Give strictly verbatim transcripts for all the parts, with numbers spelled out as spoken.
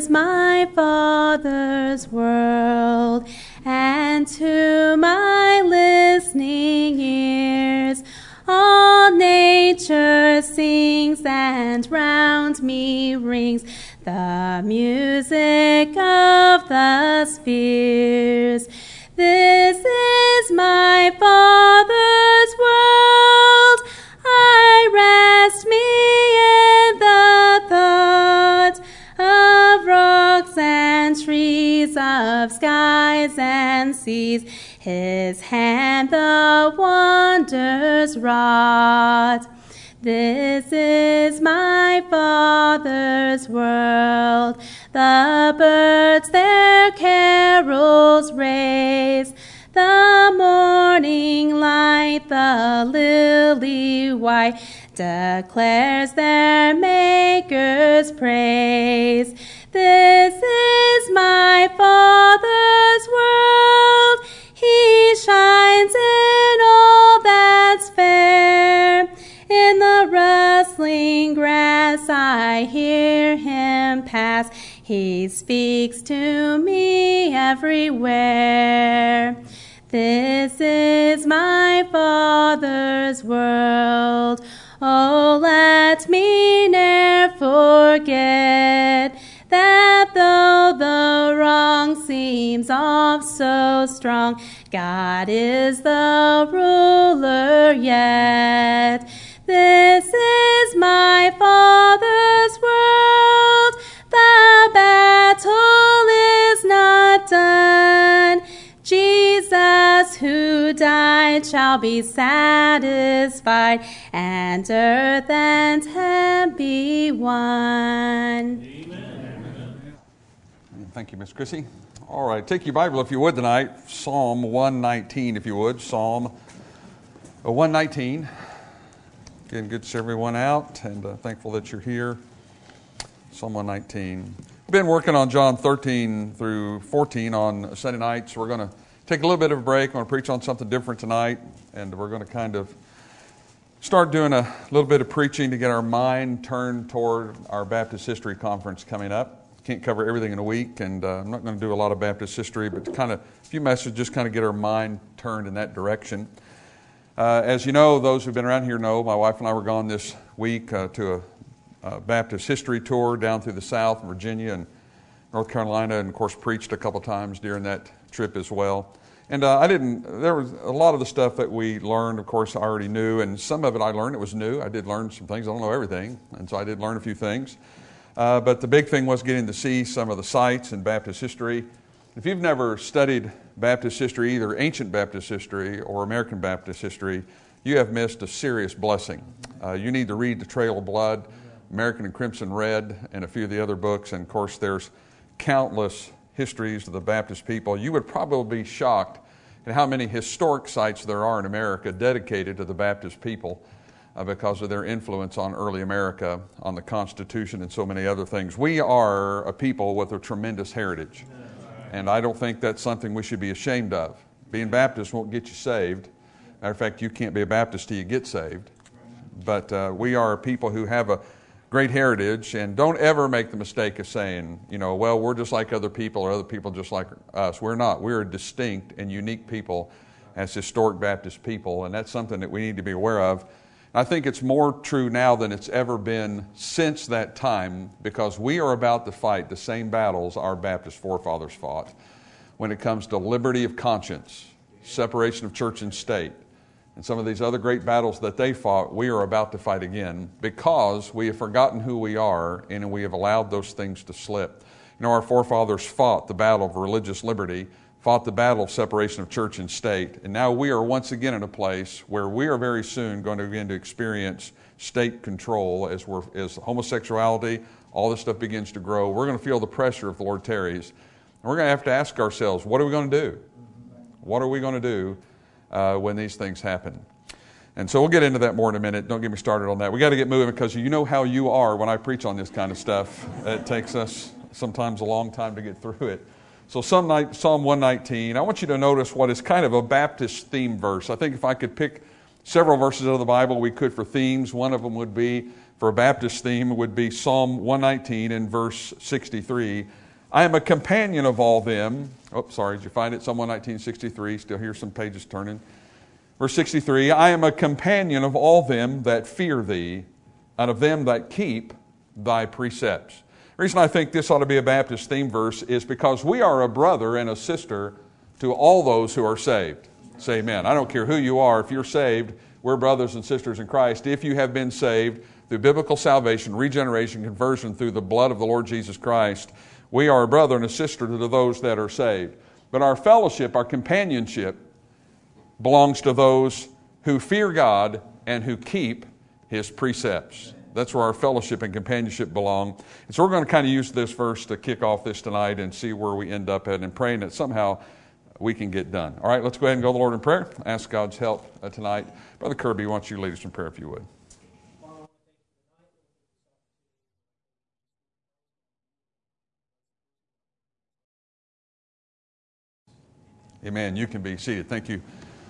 is my Father's world, and to my listening ears all nature sings, and round me rings the music of the spheres. This is my Father's world. I rest me in the thought of rocks and trees, of skies and seas. His hand the wonders wrought. This is my Father's world. The birds their carols raise, the morning light, the lily white, declares their Maker's praise. This is my Father's world. He shines in all that's fair. In the rustling grass I hear him pass. He speaks to me everywhere. This is my Father's world. Oh, let me ne'er forget that though the wrong seems oft so strong, God is the ruler yet. This is my Father's world. The battle is not done. Jesus who died shall be satisfied, and earth and heaven be one. Amen. Thank you, Miss Chrissy. All right, take your Bible if you would tonight. Psalm one nineteen, if you would. Psalm one nineteen. Again, good to see everyone out, and uh, thankful that you're here. Psalm one nineteen. We've been working on John thirteen through fourteen on Sunday nights. We're going to take a little bit of a break. I'm going to preach on something different tonight, and we're going to kind of start doing a little bit of preaching to get our mind turned toward our Baptist History Conference coming up. Can't cover everything in a week, and uh, I'm not going to do a lot of Baptist history, but to kind of a few messages just kind of get our mind turned in that direction. Uh, as you know, those who've been around here know, my wife and I were gone this week uh, to a, a Baptist history tour down through the South, Virginia and North Carolina, and of course preached a couple times during that trip as well. And uh, I didn't, there was a lot of the stuff that we learned, of course, I already knew, and some of it I learned, it was new. I did learn some things. I don't know everything, and so I did learn a few things. Uh, but the big thing was getting to see some of the sites in Baptist history. If you've never studied Baptist history, either ancient Baptist history or American Baptist history, you have missed a serious blessing. Uh, you need to read The Trail of Blood, American and Crimson Red, and a few of the other books. And of course, there's countless histories of the Baptist people. You would probably be shocked at how many historic sites there are in America dedicated to the Baptist people uh, because of their influence on early America, on the Constitution, and so many other things. We are a people with a tremendous heritage. And I don't think that's something we should be ashamed of. Being Baptist won't get you saved. Matter of fact, you can't be a Baptist till you get saved. But uh, we are people who have a great heritage, and don't ever make the mistake of saying, you know, well, we're just like other people or other people just like us. We're not. We're a distinct and unique people as historic Baptist people, and that's something that we need to be aware of. I think it's more true now than it's ever been since that time, because we are about to fight the same battles our Baptist forefathers fought when it comes to liberty of conscience, separation of church and state, and some of these other great battles that they fought. We are about to fight again because we have forgotten who we are and we have allowed those things to slip. You know, our forefathers fought the battle of religious liberty, fought the battle of separation of church and state, and now we are once again in a place where we are very soon going to begin to experience state control as we're, as homosexuality, all this stuff begins to grow. We're going to feel the pressure if the Lord tarries. And we're going to have to ask ourselves, what are we going to do? What are we going to do uh, when these things happen? And so we'll get into that more in a minute. Don't get me started on that. We got to get moving because you know how you are when I preach on this kind of stuff. It takes us sometimes a long time to get through it. So Psalm one nineteen, I want you to notice what is kind of a Baptist theme verse. I think if I could pick several verses out of the Bible we could for themes. One of them would be, for a Baptist theme, would be Psalm one nineteen and verse sixty-three. I am a companion of all them. Oh, sorry, did you find it? Psalm one nineteen, sixty-three. Still hear some pages turning. Verse sixty-three, I am a companion of all them that fear thee, and of them that keep thy precepts. The reason I think this ought to be a Baptist theme verse is because we are a brother and a sister to all those who are saved. Say amen. I don't care who you are. If you're saved, we're brothers and sisters in Christ. If you have been saved through biblical salvation, regeneration, conversion through the blood of the Lord Jesus Christ, we are a brother and a sister to those that are saved. But our fellowship, our companionship, belongs to those who fear God and who keep His precepts. That's where our fellowship and companionship belong. And so we're going to kind of use this verse to kick off this tonight and see where we end up at, and praying that somehow we can get done. All right, let's go ahead and go to the Lord in prayer. Ask God's help uh, tonight. Brother Kirby, why don't you lead us in prayer if you would. Amen. You can be seated. Thank you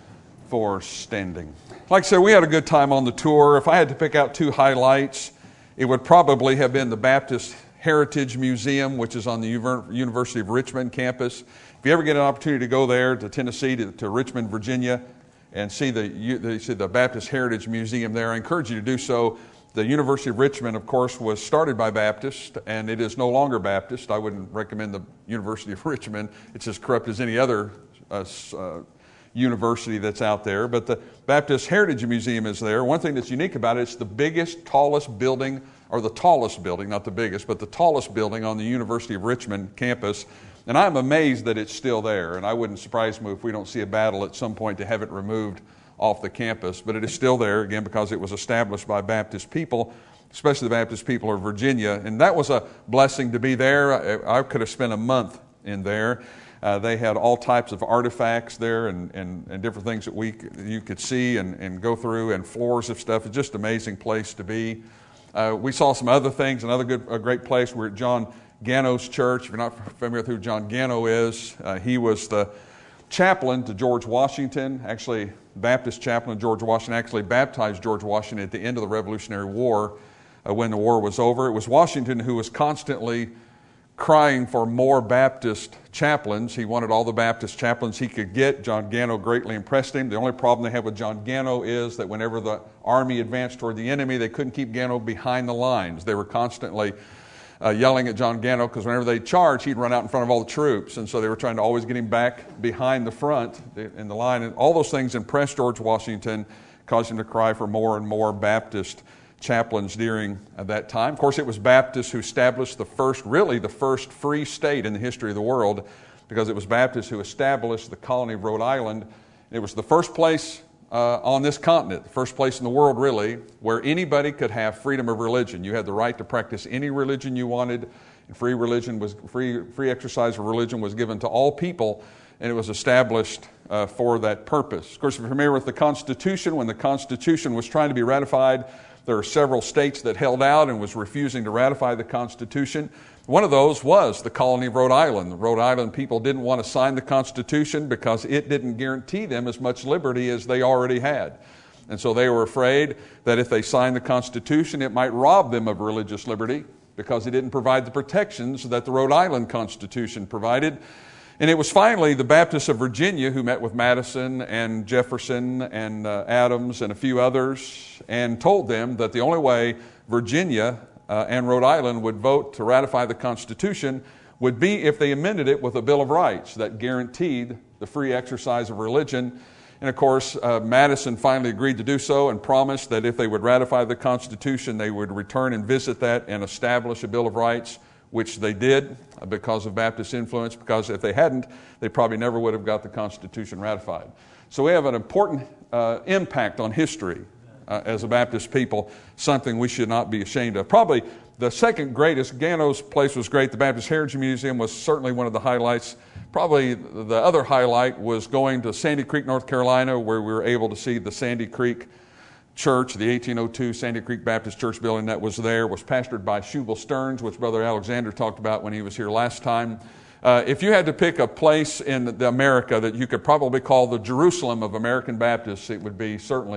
for standing. Like I said, we had a good time on the tour. If I had to pick out two highlights, it would probably have been the Baptist Heritage Museum, which is on the University of Richmond campus. If you ever get an opportunity to go there to Tennessee, to, to Richmond, Virginia, and see the, the, see the Baptist Heritage Museum there, I encourage you to do so. The University of Richmond, of course, was started by Baptists, and it is no longer Baptist. I wouldn't recommend the University of Richmond. It's as corrupt as any other uh, uh, university that's out there. But the Baptist Heritage Museum is there. One thing that's unique about it, it's the biggest, tallest building, or the tallest building, not the biggest, but the tallest building on the University of Richmond campus. And I'm amazed that it's still there. And I wouldn't surprise me if we don't see a battle at some point to have it removed off the campus. But it is still there, again, because it was established by Baptist people, especially the Baptist people of Virginia. And that was a blessing to be there. I, I could have spent a month in there. Uh, they had all types of artifacts there, and, and, and different things that we you could see and, and go through, and floors of stuff. It's just an amazing place to be. Uh, we saw some other things. Another good, a great place. We're at John Gano's church. If you're not familiar with who John Gano is, uh, he was the chaplain to George Washington. Actually, Baptist chaplain George Washington actually baptized George Washington at the end of the Revolutionary War uh, when the war was over. It was Washington who was constantly crying for more Baptist chaplains. He wanted all the Baptist chaplains he could get. John Gano greatly impressed him. The only problem they had with John Gano is that whenever the army advanced toward the enemy, they couldn't keep Gano behind the lines. They were constantly uh, yelling at John Gano, because whenever they charged, he'd run out in front of all the troops. And so they were trying to always get him back behind the front in the line. And all those things impressed George Washington, caused him to cry for more and more Baptist chaplains during that time. Of course, it was Baptists who established the first, really the first free state in the history of the world, because it was Baptists who established the colony of Rhode Island. It was the first place uh, on this continent, the first place in the world, really, where anybody could have freedom of religion. You had the right to practice any religion you wanted, and free religion was free. Free exercise of religion was given to all people, and it was established uh, for that purpose. Of course, if you're familiar with the Constitution, when the Constitution was trying to be ratified, there are several states that held out and was refusing to ratify the Constitution. One of those was the colony of Rhode Island. The Rhode Island people didn't want to sign the Constitution because it didn't guarantee them as much liberty as they already had. And so they were afraid that if they signed the Constitution, it might rob them of religious liberty, because it didn't provide the protections that the Rhode Island Constitution provided. And it was finally the Baptists of Virginia who met with Madison and Jefferson and uh, Adams and a few others, and told them that the only way Virginia uh, and Rhode Island would vote to ratify the Constitution would be if they amended it with a Bill of Rights that guaranteed the free exercise of religion. And of course, uh, Madison finally agreed to do so and promised that if they would ratify the Constitution, they would return and visit that and establish a Bill of Rights, which they did because of Baptist influence, because if they hadn't, they probably never would have got the Constitution ratified. So we have an important uh, impact on history uh, as a Baptist people, something we should not be ashamed of. Probably the second greatest, Gano's place was great. The Baptist Heritage Museum was certainly one of the highlights. Probably the other highlight was going to Sandy Creek, North Carolina, where we were able to see the Sandy Creek Church, the eighteen oh two Sandy Creek Baptist Church building that was there, was pastored by Shubal Stearns, which Brother Alexander talked about when he was here last time. Uh, if you had to pick a place in the America that you could probably call the Jerusalem of American Baptists, it would be certainly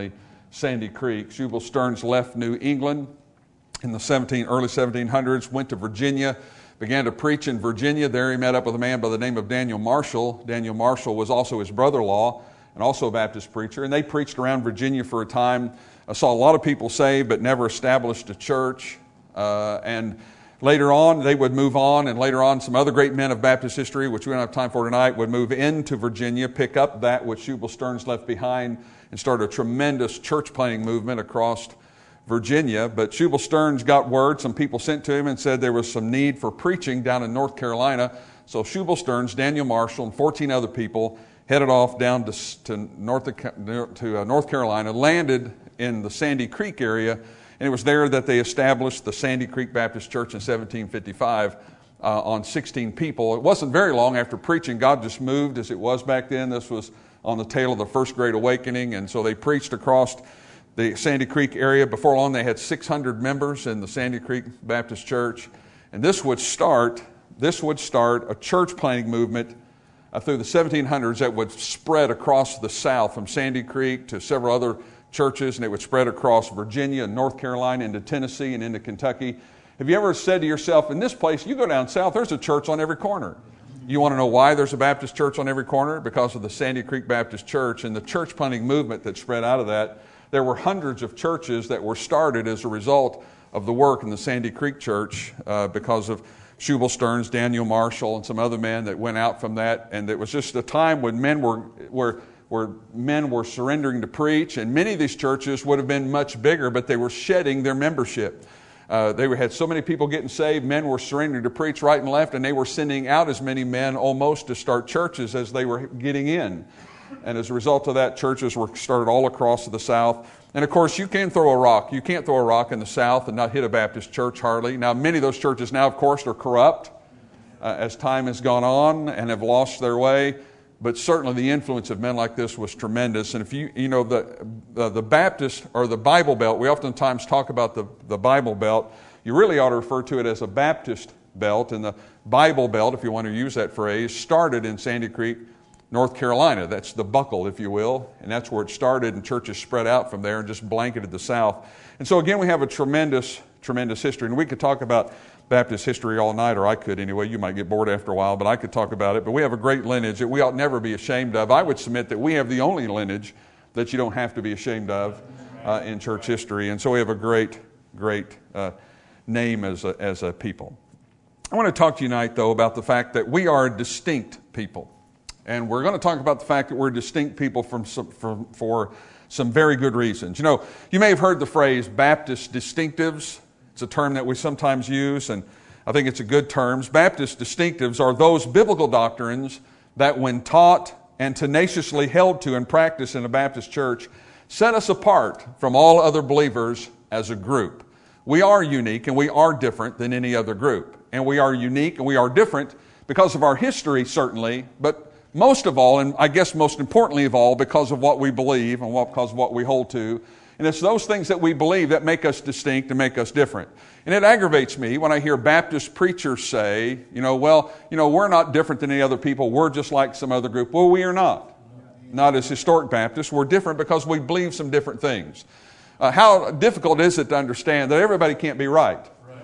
Sandy Creek. Jubal Stearns left New England in the seventeen, early seventeen hundreds, went to Virginia, began to preach in Virginia. There he met up with a man by the name of Daniel Marshall. Daniel Marshall was also his brother-in-law and also a Baptist preacher, and they preached around Virginia for a time. I saw a lot of people saved, but never established a church. Uh, and later on, they would move on, and later on, some other great men of Baptist history, which we don't have time for tonight, would move into Virginia, pick up that which Jubal Stearns left behind, and start a tremendous church planting movement across Virginia. But Jubal Stearns got word, some people sent to him and said there was some need for preaching down in North Carolina. So Jubal Stearns, Daniel Marshall, and fourteen other people headed off down to, to, North, to uh, North Carolina, landed in the Sandy Creek area, and it was there that they established the Sandy Creek Baptist Church in seventeen fifty-five uh, on sixteen people. It wasn't very long after preaching. God just moved as it was back then. This was on the tail of the First Great Awakening, and so they preached across the Sandy Creek area. Before long, they had six hundred members in the Sandy Creek Baptist Church, and this would start, this would start a church planting movement uh, through the seventeen hundreds that would spread across the South from Sandy Creek to several other churches, and it would spread across Virginia and North Carolina into Tennessee and into Kentucky. Have you ever said to yourself, in this place, you go down south, there's a church on every corner. You want to know why there's a Baptist church on every corner? Because of the Sandy Creek Baptist Church and the church planting movement that spread out of that. There were hundreds of churches that were started as a result of the work in the Sandy Creek Church uh, because of Jubal Stearns, Daniel Marshall, and some other men that went out from that. And it was just a time when men were were where men were surrendering to preach, and many of these churches would have been much bigger, but they were shedding their membership. Uh, they had so many people getting saved, men were surrendering to preach right and left, and they were sending out as many men almost to start churches as they were getting in. And as a result of that, churches were started all across the South. And of course, you can throw a rock. You can't throw a rock in the South and not hit a Baptist church hardly. Now, many of those churches now, of course, are corrupt uh, as time has gone on and have lost their way. But certainly the influence of men like this was tremendous. And if you, you know, the, the, the Baptist or the Bible Belt, we oftentimes talk about the, the Bible Belt. You really ought to refer to it as a Baptist belt. And the Bible Belt, if you want to use that phrase, started in Sandy Creek, North Carolina. That's the buckle, if you will. And that's where it started, and churches spread out from there and just blanketed the South. And so again, we have a tremendous, tremendous history. And we could talk about Baptist history all night, or I could anyway. You might get bored after a while, but I could talk about it. But we have a great lineage that we ought never be ashamed of. I would submit that we have the only lineage that you don't have to be ashamed of uh, in church history. And so we have a great, great uh, name as a, as a people. I want to talk to you tonight, though, about the fact that we are a distinct people. And we're going to talk about the fact that we're distinct people from some, from, for some very good reasons. You know, you may have heard the phrase Baptist distinctives. It's a term that we sometimes use, and I think it's a good term. Baptist distinctives are those biblical doctrines that, when taught and tenaciously held to and practiced in a Baptist church, set us apart from all other believers as a group. We are unique and we are different than any other group. And we are unique and we are different because of our history, certainly, but most of all, and I guess most importantly of all, because of what we believe and because of what we hold to. And it's those things that we believe that make us distinct and make us different. And it aggravates me when I hear Baptist preachers say, you know, well, you know, we're not different than any other people. We're just like some other group. Well, we are not. Not as historic Baptists. We're different because we believe some different things. Uh, how difficult is it to understand that everybody can't be right?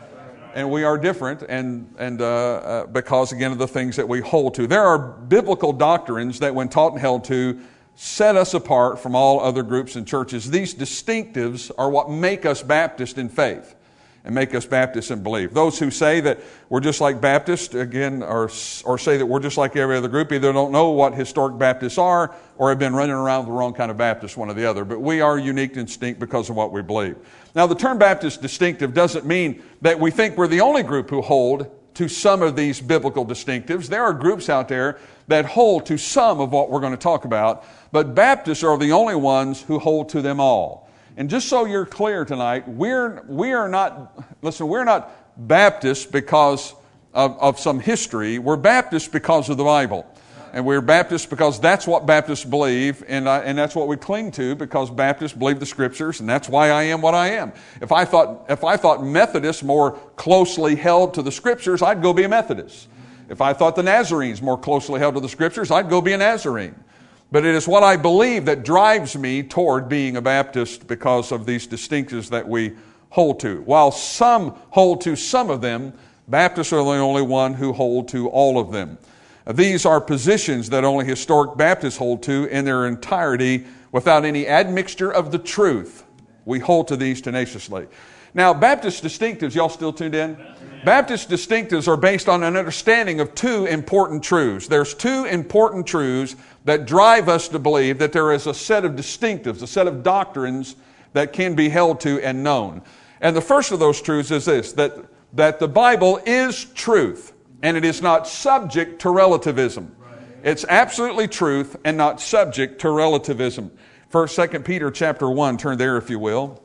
And we are different, and, and uh, uh, because, again, of the things that we hold to. There are biblical doctrines that, when taught and held to, set us apart from all other groups and churches. These distinctives are what make us Baptist in faith and make us Baptist in belief. Those who say that we're just like Baptists, again, or, or say that we're just like every other group, either don't know what historic Baptists are or have been running around with the wrong kind of Baptist, one or the other. But we are unique and distinct because of what we believe. Now, the term Baptist distinctive doesn't mean that we think we're the only group who hold to some of these biblical distinctives. There are groups out there that hold to some of what we're going to talk about, but Baptists are the only ones who hold to them all. And just so you're clear tonight, we're we are not, listen, we're not Baptists because of, of some history. We're Baptists because of the Bible. And we're Baptists because that's what Baptists believe, and, I, and that's what we cling to, because Baptists believe the Scriptures, and that's why I am what I am. If I thought if I thought Methodists more closely held to the Scriptures, I'd go be a Methodist. If I thought the Nazarenes more closely held to the Scriptures, I'd go be a Nazarene. But it is what I believe that drives me toward being a Baptist because of these distinctives that we hold to. While some hold to some of them, Baptists are the only one who hold to all of them. These are positions that only historic Baptists hold to in their entirety without any admixture of the truth. We hold to these tenaciously. Now, Baptist distinctives, y'all still tuned in? Baptist distinctives are based on an understanding of two important truths. There's two important truths that drive us to believe that there is a set of distinctives, a set of doctrines that can be held to and known. And the first of those truths is this, that, that the Bible is truth, and it is not subject to relativism. It's absolutely truth and not subject to relativism. First, Second Peter chapter one, turn there if you will.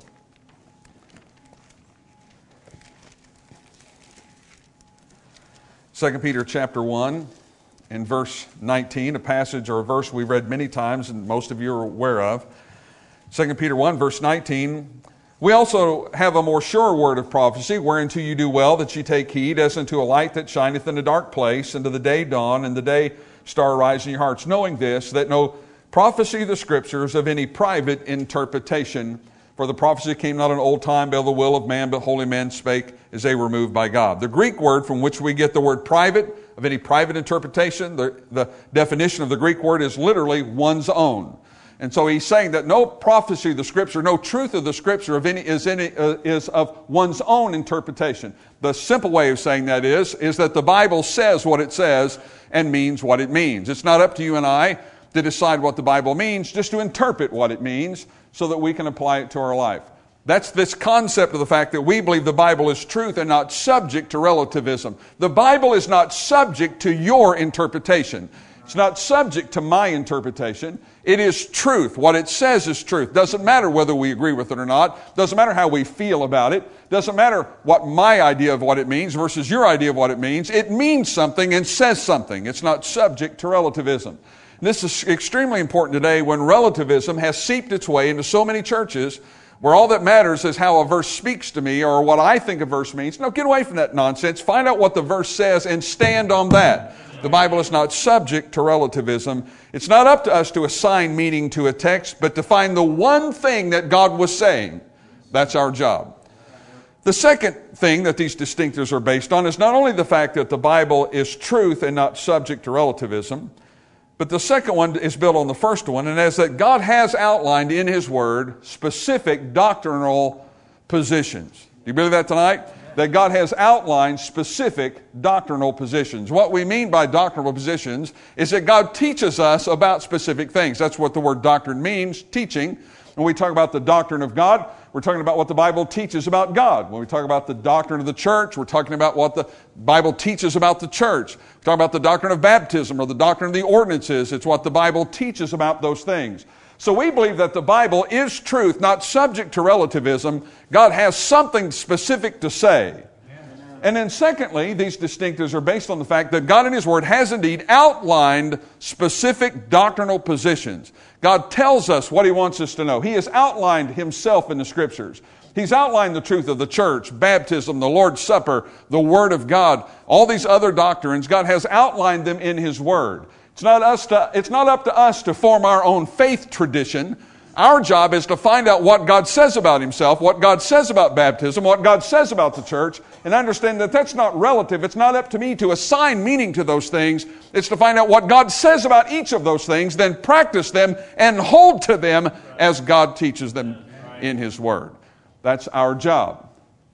Second Peter chapter one and verse nineteen, a passage or a verse we've read many times and most of you are aware of. Second Peter one verse nineteen, we also have a more sure word of prophecy, whereunto you do well that ye take heed, as unto a light that shineth in a dark place, and to the day dawn, and the day star rise in your hearts, knowing this, that no prophecy of the Scriptures of any private interpretation. For the prophecy came not in old time by the will of man, but holy men spake as they were moved by God. The Greek word from which we get the word private, of any private interpretation, the, the definition of the Greek word is literally one's own. And so he's saying that no prophecy of the Scripture, no truth of the Scripture of any, is, any, uh, is of one's own interpretation. The simple way of saying that is, is that the Bible says what it says and means what it means. It's not up to you and I to decide what the Bible means, just to interpret what it means so that we can apply it to our life. That's this concept of the fact that we believe the Bible is truth and not subject to relativism. The Bible is not subject to your interpretation. It's not subject to my interpretation. It is truth. What it says is truth. Doesn't matter whether we agree with it or not. Doesn't matter how we feel about it. Doesn't matter what my idea of what it means versus your idea of what it means. It means something and says something. It's not subject to relativism. This is extremely important today when relativism has seeped its way into so many churches where all that matters is how a verse speaks to me or what I think a verse means. No, get away from that nonsense. Find out what the verse says and stand on that. The Bible is not subject to relativism. It's not up to us to assign meaning to a text, but to find the one thing that God was saying. That's our job. The second thing that these distinctives are based on is not only the fact that the Bible is truth and not subject to relativism, but the second one is built on the first one, and that is that God has outlined in His Word specific doctrinal positions. Do you believe that tonight? That God has outlined specific doctrinal positions. What we mean by doctrinal positions is that God teaches us about specific things. That's what the word doctrine means, teaching. When we talk about the doctrine of God, we're talking about what the Bible teaches about God. When we talk about the doctrine of the church, we're talking about what the Bible teaches about the church. We're talking about the doctrine of baptism or the doctrine of the ordinances. It's what the Bible teaches about those things. So we believe that the Bible is truth, not subject to relativism. God has something specific to say. And then secondly, these distinctives are based on the fact that God in His Word has indeed outlined specific doctrinal positions. God tells us what He wants us to know. He has outlined Himself in the Scriptures. He's outlined the truth of the church, baptism, the Lord's Supper, the Word of God, all these other doctrines. God has outlined them in His Word. It's not us to, it's not up to us to form our own faith tradition. Our job is to find out what God says about Himself, what God says about baptism, what God says about the church, and understand that that's not relative. It's not up to me to assign meaning to those things. It's to find out what God says about each of those things, then practice them and hold to them as God teaches them in His Word. That's our job.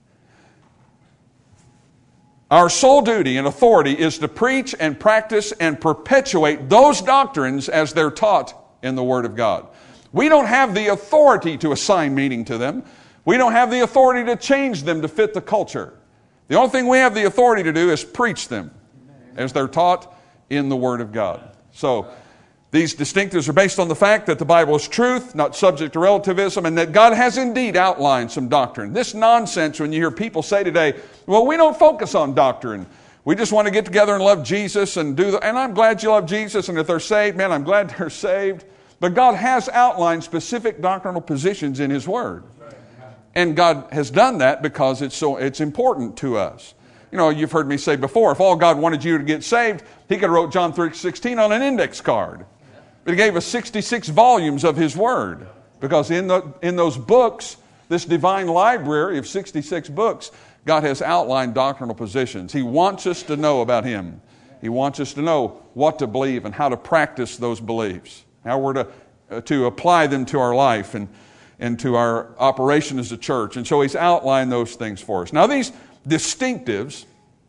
Our sole duty and authority is to preach and practice and perpetuate those doctrines as they're taught in the Word of God. We don't have the authority to assign meaning to them. We don't have the authority to change them to fit the culture. The only thing we have the authority to do is preach them as they're taught in the Word of God. So these distinctives are based on the fact that the Bible is truth, not subject to relativism, and that God has indeed outlined some doctrine. This nonsense when you hear people say today, well, we don't focus on doctrine. We just want to get together and love Jesus and do the, and I'm glad you love Jesus, and if they're saved, man, I'm glad they're saved. But God has outlined specific doctrinal positions in His Word. And God has done that because it's so it's important to us. You know, you've heard me say before, if all God wanted you to get saved, He could have wrote John three sixteen on an index card. But He gave us sixty-six volumes of His Word. Because in, the, in those books, this divine library of sixty-six books, God has outlined doctrinal positions. He wants us to know about Him. He wants us to know what to believe and how to practice those beliefs. How we're to, uh, to apply them to our life and, and to our operation as a church. And so He's outlined those things for us. Now these distinctives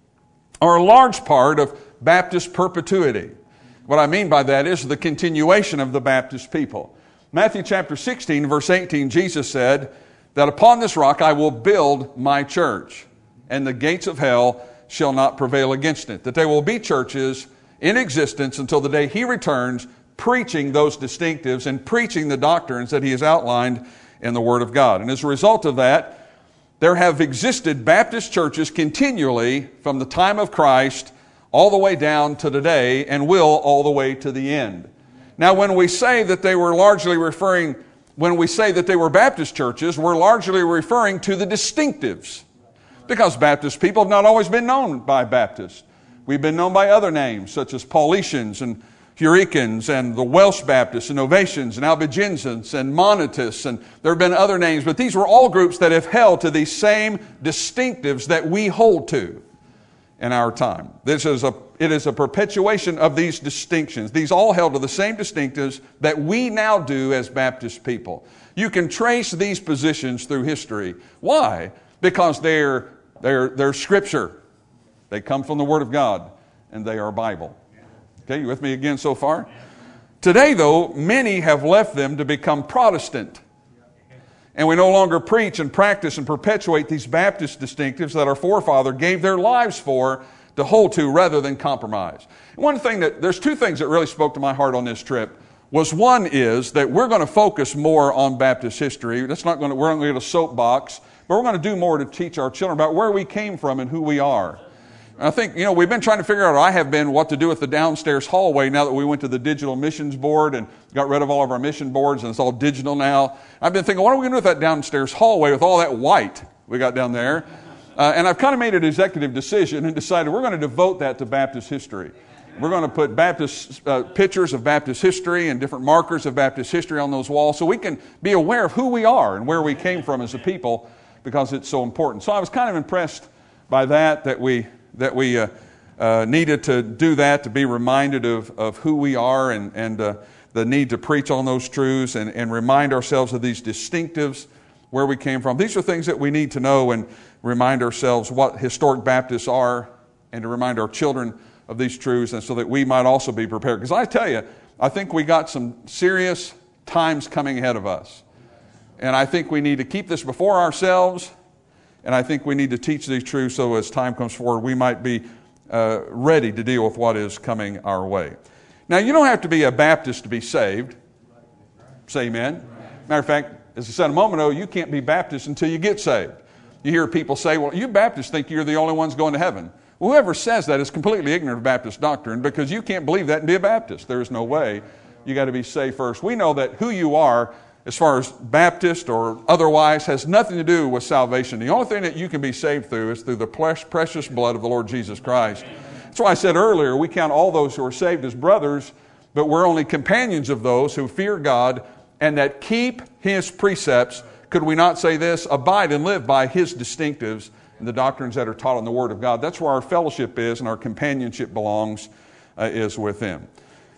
are a large part of Baptist perpetuity. What I mean by that is the continuation of the Baptist people. Matthew chapter sixteen, verse eighteen, Jesus said that upon this rock I will build my church, and the gates of hell shall not prevail against it. That there will be churches in existence until the day He returns, preaching those distinctives and preaching the doctrines that He has outlined in the Word of God. And as a result of that, there have existed Baptist churches continually from the time of Christ all the way down to today, and will all the way to the end. Now, when we say that they were largely referring, when we say that they were Baptist churches, we're largely referring to the distinctives. Because Baptist people have not always been known by Baptists. We've been known by other names, such as Paulicians and Hurricanes and the Welsh Baptists and Novatians and Albigensians and Monetists, and there have been other names, but these were all groups that have held to these same distinctives that we hold to in our time. This is a, it is a perpetuation of these distinctions. These all held to the same distinctives that we now do as Baptist people. You can trace these positions through history. Why? Because they're, they're, they're Scripture. They come from the Word of God, and they are Bible. Okay, you with me again so far? Today, though, many have left them to become Protestant. And we no longer preach and practice and perpetuate these Baptist distinctives that our forefather gave their lives for to hold to rather than compromise. And one thing that, there's two things that really spoke to my heart on this trip. Was one is that we're going to focus more on Baptist history. That's not going to, we're not going to get a soapbox, but we're going to do more to teach our children about where we came from and who we are. I think, you know, we've been trying to figure out, or I have been, what to do with the downstairs hallway now that we went to the digital missions board and got rid of all of our mission boards and it's all digital now. I've been thinking, what are we going to do with that downstairs hallway with all that white we got down there? Uh, and I've kind of made an executive decision and decided we're going to devote that to Baptist history. We're going to put Baptist uh, pictures of Baptist history and different markers of Baptist history on those walls so we can be aware of who we are and where we came from as a people because it's so important. So I was kind of impressed by that, that we... that we uh, uh, needed to do that, to be reminded of, of who we are and, and uh, the need to preach on those truths and, and remind ourselves of these distinctives, where we came from. These are things that we need to know and remind ourselves what historic Baptists are and to remind our children of these truths and so that we might also be prepared. Because I tell you, I think we got some serious times coming ahead of us. And I think we need to keep this before ourselves. And I think we need to teach these truths so as time comes forward, we might be uh, ready to deal with what is coming our way. Now, you don't have to be a Baptist to be saved. Say amen. Matter of fact, as I said a moment ago, you can't be Baptist until you get saved. You hear people say, well, you Baptists think you're the only ones going to heaven. Well, whoever says that is completely ignorant of Baptist doctrine because you can't believe that and be a Baptist. There is no way. You got to be saved first. We know that who you are, as far as Baptist or otherwise, has nothing to do with salvation. The only thing that you can be saved through is through the precious blood of the Lord Jesus Christ. That's why I said earlier, we count all those who are saved as brothers, but we're only companions of those who fear God and that keep His precepts. Could we not say this? Abide and live by His distinctives and the doctrines that are taught in the Word of God. That's where our fellowship is and our companionship belongs, uh, is with Him.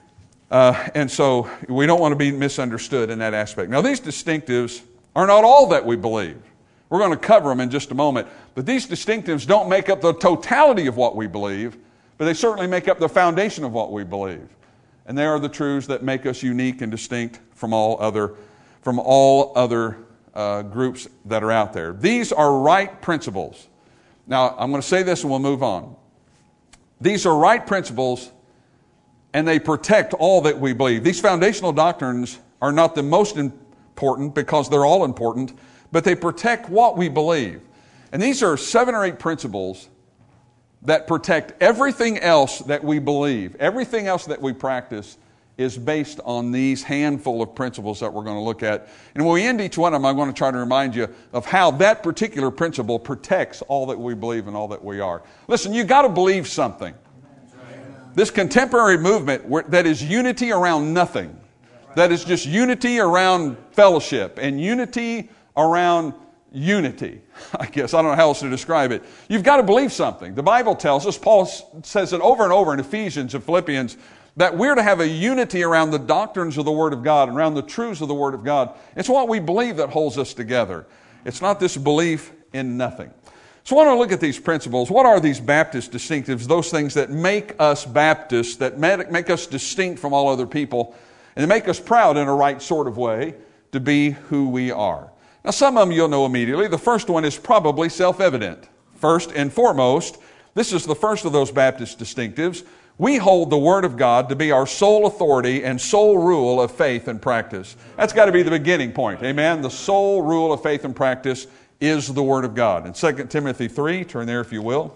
Uh, and so we don't want to be misunderstood in that aspect. Now, these distinctives are not all that we believe. We're going to cover them in just a moment. But these distinctives don't make up the totality of what we believe, but they certainly make up the foundation of what we believe. And they are the truths that make us unique and distinct from all other, from all other uh, groups that are out there. These are right principles. Now, I'm going to say this and we'll move on. These are right principles, and they protect all that we believe. These foundational doctrines are not the most important because they're all important, but they protect what we believe. And these are seven or eight principles that protect everything else that we believe. Everything else that we practice is based on these handful of principles that we're going to look at. And when we end each one of them, I'm going to try to remind you of how that particular principle protects all that we believe and all that we are. Listen, you got to believe something. This contemporary movement that is unity around nothing. That is just unity around fellowship and unity around unity. I guess. I don't know how else to describe it. You've got to believe something. The Bible tells us, Paul says it over and over in Ephesians and Philippians, that we're to have a unity around the doctrines of the Word of God and around the truths of the Word of God. It's what we believe that holds us together. It's not this belief in nothing. So I want to look at these principles. What are these Baptist distinctives? Those things that make us Baptists, that make us distinct from all other people, and make us proud in a right sort of way to be who we are. Now, some of them you'll know immediately. The first one is probably self-evident. First and foremost, this is the first of those Baptist distinctives. We hold the Word of God to be our sole authority and sole rule of faith and practice. That's got to be the beginning point. Amen? The sole rule of faith and practice is the Word of God. In Second Timothy three, turn there if you will.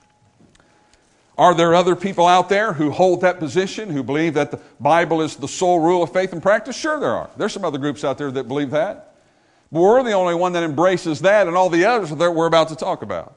Are there other people out there who hold that position, who believe that the Bible is the sole rule of faith and practice? Sure there are. There's some other groups out there that believe that. But we're the only one that embraces that, and all the others that we're about to talk about.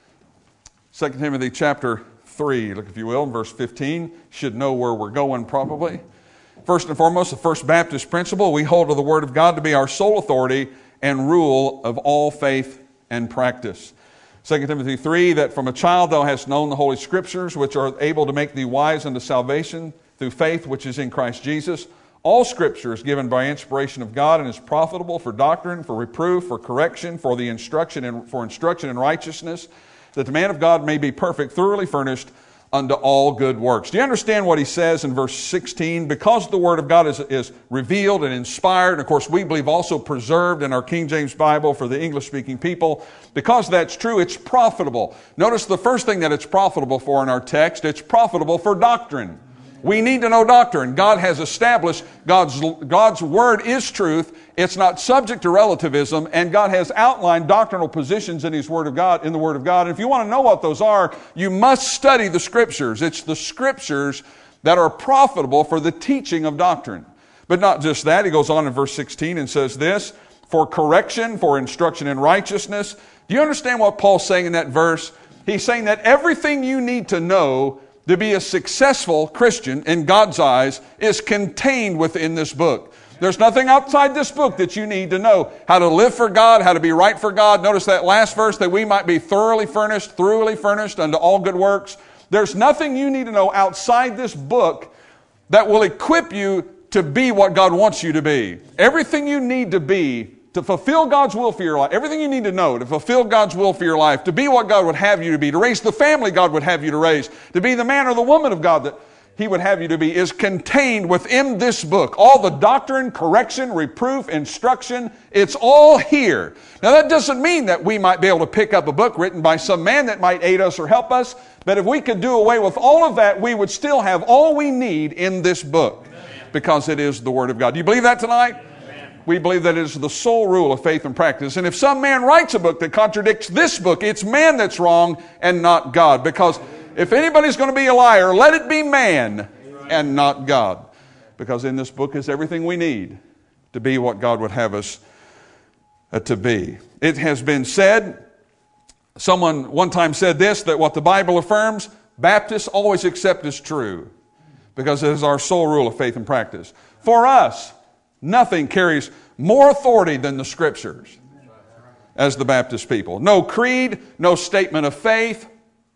Second Timothy chapter three, look if you will, in verse fifteen. Should know where we're going probably. First and foremost, the First Baptist principle, we hold to the Word of God to be our sole authority and rule of all faith and practice. Second Timothy three, that from a child thou hast known the Holy Scriptures, which are able to make thee wise unto salvation through faith which is in Christ Jesus. All Scripture is given by inspiration of God and is profitable for doctrine, for reproof, for correction, for the instruction and for instruction in righteousness, that the man of God may be perfect, thoroughly furnished unto all good works. Do you understand what he says in verse sixteen? Because the Word of God is, is revealed and inspired, and of course we believe also preserved in our King James Bible for the English-speaking people, because that's true, it's profitable. Notice the first thing that it's profitable for in our text, it's profitable for doctrine. We need to know doctrine. God has established God's, God's Word is truth. It's not subject to relativism, and God has outlined doctrinal positions in His Word of God, in the Word of God. And if you want to know what those are, you must study the Scriptures. It's the Scriptures that are profitable for the teaching of doctrine. But not just that. He goes on in verse sixteen and says this, for correction, for instruction in righteousness. Do you understand what Paul's saying in that verse? He's saying that everything you need to know to be a successful Christian in God's eyes is contained within this book. There's nothing outside this book that you need to know. How to live for God, how to be right for God. Notice that last verse, that we might be thoroughly furnished, thoroughly furnished unto all good works. There's nothing you need to know outside this book that will equip you to be what God wants you to be. Everything you need to be to fulfill God's will for your life, everything you need to know to fulfill God's will for your life, to be what God would have you to be, to raise the family God would have you to raise, to be the man or the woman of God that He would have you to be, is contained within this book. All the doctrine, correction, reproof, instruction, it's all here. Now that doesn't mean that we might be able to pick up a book written by some man that might aid us or help us, but if we could do away with all of that, we would still have all we need in this book, because it is the Word of God. Do you believe that tonight? We believe that it is the sole rule of faith and practice. And if some man writes a book that contradicts this book, it's man that's wrong and not God. Because if anybody's going to be a liar, let it be man and not God. Because in this book is everything we need to be what God would have us uh, to be. It has been said, someone one time said this, that what the Bible affirms, Baptists always accept as true. Because it is our sole rule of faith and practice. For us, nothing carries more authority than the Scriptures as the Baptist people. No creed, no statement of faith,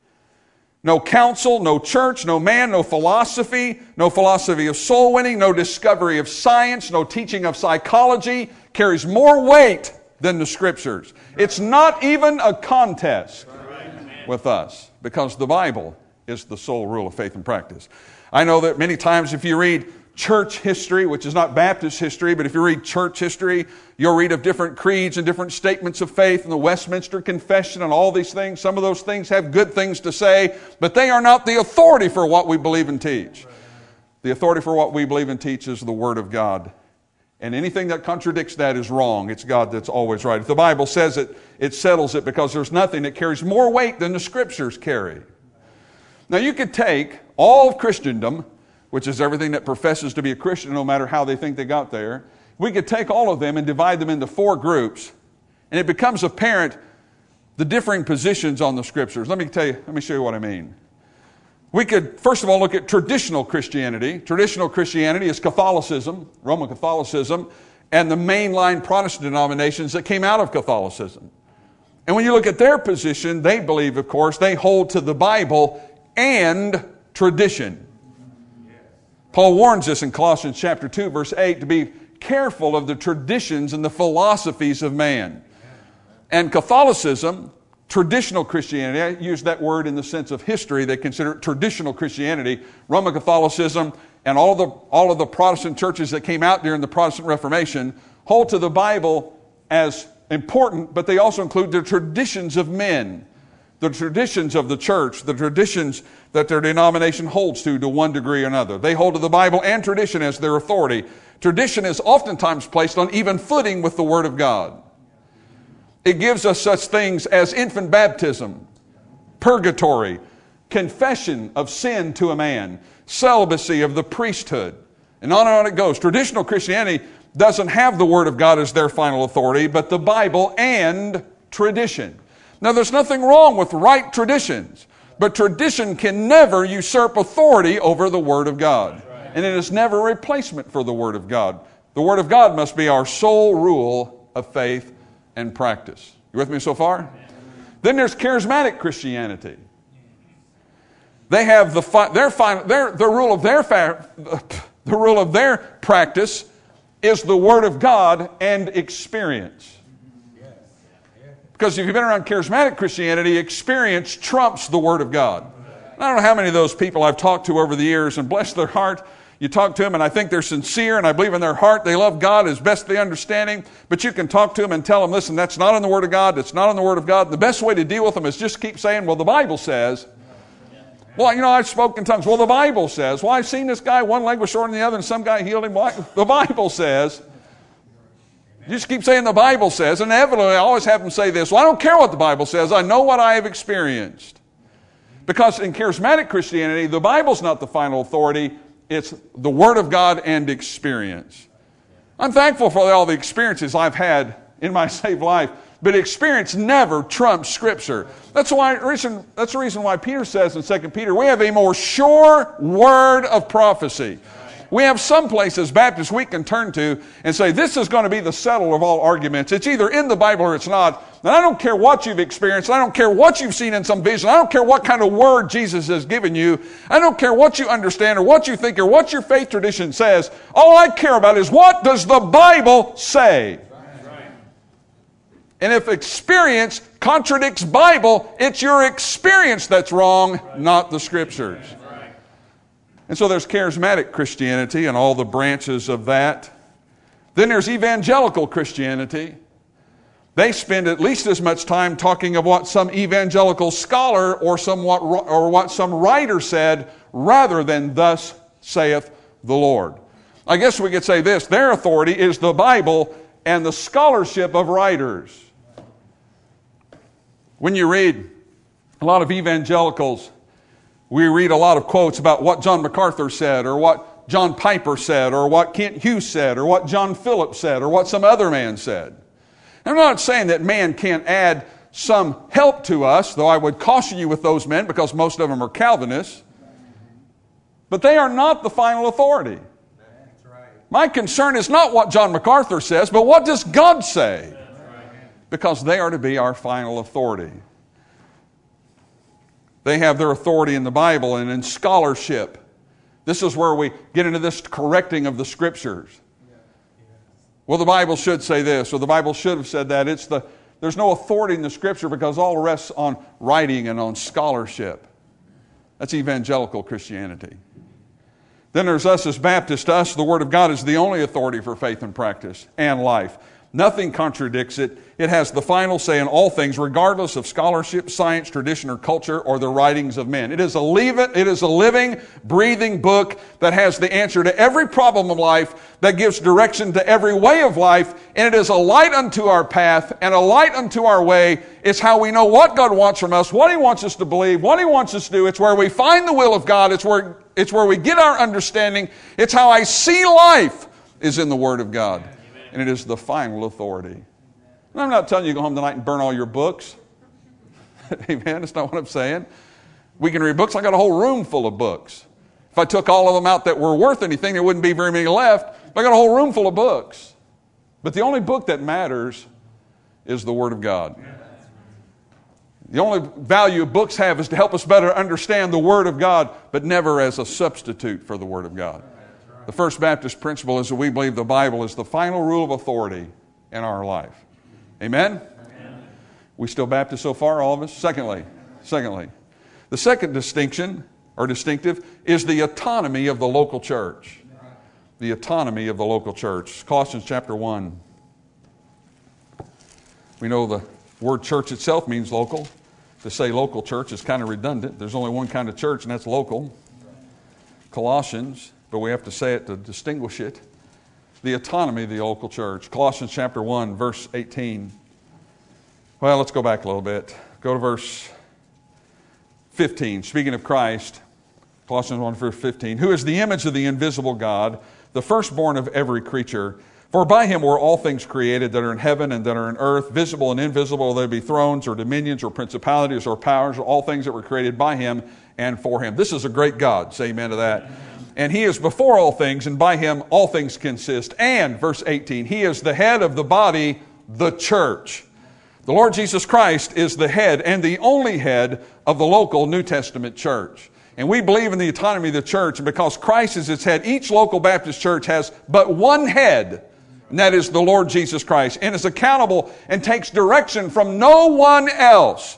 no council, no church, no man, no philosophy, no philosophy of soul winning, no discovery of science, no teaching of psychology carries more weight than the Scriptures. It's not even a contest with us, because the Bible is the sole rule of faith and practice. I know that many times if you read church history, which is not Baptist history, but if you read church history, you'll read of different creeds and different statements of faith and the Westminster Confession and all these things. Some of those things have good things to say, but they are not the authority for what we believe and teach. The authority for what we believe and teach is the Word of God. And anything that contradicts that is wrong. It's God that's always right. If the Bible says it, it settles it, because there's nothing that carries more weight than the Scriptures carry. Now you could take all of Christendom, which is everything that professes to be a Christian, no matter how they think they got there. We could take all of them and divide them into four groups, and it becomes apparent the differing positions on the Scriptures. Let me tell you, let me show you what I mean. We could, first of all, look at traditional Christianity. Traditional Christianity is Catholicism, Roman Catholicism, and the mainline Protestant denominations that came out of Catholicism. And when you look at their position, they believe, of course, they hold to the Bible and tradition. Paul warns us in Colossians chapter two, verse eight, to be careful of the traditions and the philosophies of man. And Catholicism, traditional Christianity, I use that word in the sense of history, they consider it traditional Christianity. Roman Catholicism and all of the, all of the Protestant churches that came out during the Protestant Reformation hold to the Bible as important, but they also include the traditions of men, the traditions of the church, the traditions that their denomination holds to to one degree or another. They hold to the Bible and tradition as their authority. Tradition is oftentimes placed on even footing with the Word of God. It gives us such things as infant baptism, purgatory, confession of sin to a man, celibacy of the priesthood, and on and on it goes. Traditional Christianity doesn't have the Word of God as their final authority, but the Bible and tradition. Now, there's nothing wrong with right traditions, but tradition can never usurp authority over the Word of God. And it is never a replacement for the Word of God. The Word of God must be our sole rule of faith and practice. You with me so far? Then there's charismatic Christianity. They have the fi- their final their the rule of their fa- the rule of their practice is the Word of God and experience. Because if you've been around charismatic Christianity, experience trumps the Word of God. I don't know how many of those people I've talked to over the years, and bless their heart, you talk to them and I think they're sincere and I believe in their heart they love God as best they understanding, but you can talk to them and tell them, listen, that's not in the Word of God, that's not in the Word of God. The best way to deal with them is just keep saying, well, the Bible says. Well, you know, I've spoken in tongues. Well, the Bible says. Well, I've seen this guy, one leg was shorter than the other, and some guy healed him. Well, the Bible says. You just keep saying the Bible says. And inevitably, I always have them say this. Well, I don't care what the Bible says. I know what I have experienced. Because in charismatic Christianity, the Bible's not the final authority. It's the Word of God and experience. I'm thankful for all the experiences I've had in my saved life. But experience never trumps Scripture. That's why. Reason, that's the reason why Peter says in Second Peter, we have a more sure word of prophecy. We have some places, Baptists, we can turn to and say, this is going to be the settle of all arguments. It's either in the Bible or it's not. And I don't care what you've experienced. I don't care what you've seen in some vision. I don't care what kind of word Jesus has given you. I don't care what you understand or what you think or what your faith tradition says. All I care about is, what does the Bible say? And if experience contradicts Bible, it's your experience that's wrong, not the Scriptures. And so there's charismatic Christianity and all the branches of that. Then there's evangelical Christianity. They spend at least as much time talking of what some evangelical scholar or somewhat or what some writer said, rather than thus saith the Lord. I guess we could say this: their authority is the Bible and the scholarship of writers. When you read a lot of evangelicals, we read a lot of quotes about what John MacArthur said, or what John Piper said, or what Kent Hughes said, or what John Phillips said, or what some other man said. I'm not saying that man can't add some help to us, though I would caution you with those men because most of them are Calvinists. But they are not the final authority. My concern is not what John MacArthur says, but what does God say? Because they are to be our final authority. They have their authority in the Bible and in scholarship. This is where we get into this correcting of the Scriptures. Well, the Bible should say this, or the Bible should have said that. It's the there's no authority in the Scripture because all rests on writing and on scholarship. That's evangelical Christianity. Then there's us as Baptists. To us, the Word of God is the only authority for faith and practice and life. Nothing contradicts it. It has the final say in all things, regardless of scholarship, science, tradition, or culture, or the writings of men. It is a living, it is a living, breathing book that has the answer to every problem of life, that gives direction to every way of life, and it is a light unto our path and a light unto our way. It's how we know what God wants from us, what He wants us to believe, what He wants us to do. It's where we find the will of God. It's where, it's where we get our understanding. It's how I see life is in the Word of God. And it is the final authority. And I'm not telling you to go home tonight and burn all your books. Amen. That's not what I'm saying. We can read books. I got a whole room full of books. If I took all of them out that were worth anything, there wouldn't be very many left. But I got a whole room full of books. But the only book that matters is the Word of God. The only value books have is to help us better understand the Word of God, but never as a substitute for the Word of God. The First Baptist principle is that we believe the Bible is the final rule of authority in our life. Amen? Amen. We still Baptist so far, all of us? Secondly, secondly, the second distinction or distinctive is the autonomy of the local church. The autonomy of the local church. Colossians chapter one. We know the word church itself means local. To say local church is kind of redundant. There's only one kind of church, and that's local. Colossians, but we have to say it to distinguish it. The autonomy of the local church. Colossians chapter one, verse eighteen. Well, let's go back a little bit. Go to verse fifteen. Speaking of Christ, Colossians one, verse fifteen. Who is the image of the invisible God, the firstborn of every creature? For by him were all things created that are in heaven and that are in earth, visible and invisible, whether they be thrones or dominions or principalities or powers, or all things that were created by him and for him. This is a great God. Say amen to that. And he is before all things, and by him all things consist. And, verse eighteen, he is the head of the body, the church. The Lord Jesus Christ is the head and the only head of the local New Testament church. And we believe in the autonomy of the church, and because Christ is its head, each local Baptist church has but one head, and that is the Lord Jesus Christ, and is accountable and takes direction from no one else.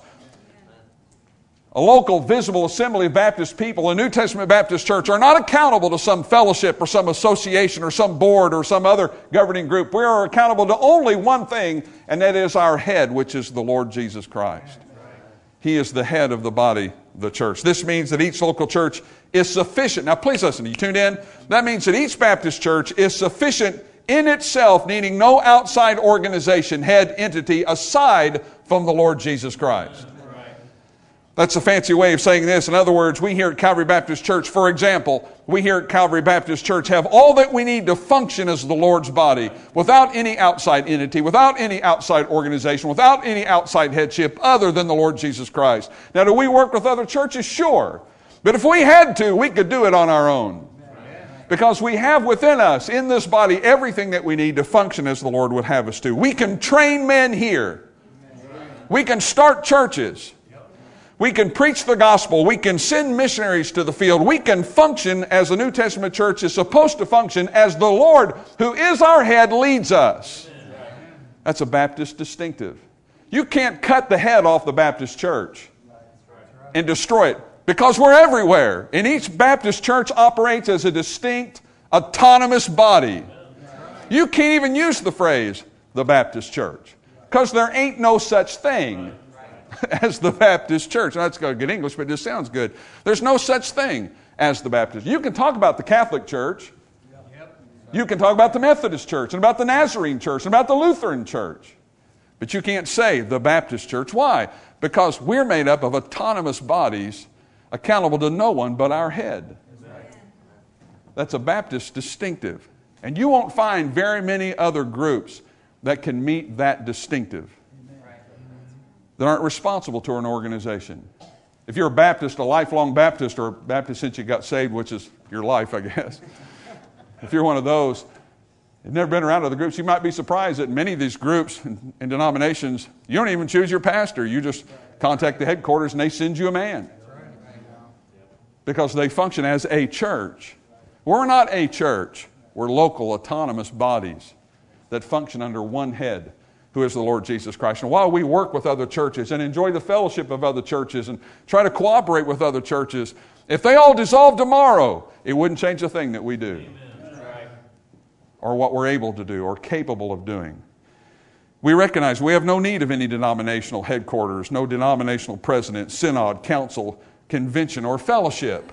A local visible assembly of Baptist people, a New Testament Baptist church, are not accountable to some fellowship or some association or some board or some other governing group. We are accountable to only one thing, and that is our head, which is the Lord Jesus Christ. He is the head of the body, the church. This means that each local church is sufficient. Now please listen, you tuned in? That means that each Baptist church is sufficient in itself, needing no outside organization, head, entity, aside from the Lord Jesus Christ. That's a fancy way of saying this. In other words, we here at Calvary Baptist Church, for example, we here at Calvary Baptist Church have all that we need to function as the Lord's body without any outside entity, without any outside organization, without any outside headship other than the Lord Jesus Christ. Now, do we work with other churches? Sure. But if we had to, we could do it on our own. Because we have within us, in this body, everything that we need to function as the Lord would have us to. We can train men here. We can start churches. We can preach the gospel. We can send missionaries to the field. We can function as the New Testament church is supposed to function as the Lord, who is our head, leads us. That's a Baptist distinctive. You can't cut the head off the Baptist church and destroy it. Because we're everywhere. And each Baptist church operates as a distinct, autonomous body. You can't even use the phrase, the Baptist church. Because there ain't no such thing as the Baptist church. Now, that's got good English, but it just sounds good. There's no such thing as the Baptist. You can talk about the Catholic church. You can talk about the Methodist church, and about the Nazarene church, and about the Lutheran church. But you can't say the Baptist church. Why? Because we're made up of autonomous bodies accountable to no one but our head. That's a Baptist distinctive. And you won't find very many other groups that can meet that distinctive, that aren't responsible to an organization. If you're a Baptist, a lifelong Baptist, or Baptist since you got saved, which is your life, I guess. If you're one of those, you've never been around other groups, you might be surprised that many of these groups and, and denominations, you don't even choose your pastor. You just contact the headquarters and they send you a man. Because they function as a church. We're not a church. We're local, autonomous bodies that function under one head, who is the Lord Jesus Christ. And while we work with other churches and enjoy the fellowship of other churches and try to cooperate with other churches, if they all dissolve tomorrow, it wouldn't change a thing that we do. Amen. Or what we're able to do or capable of doing. We recognize we have no need of any denominational headquarters, no denominational president, synod, council, convention, or fellowship.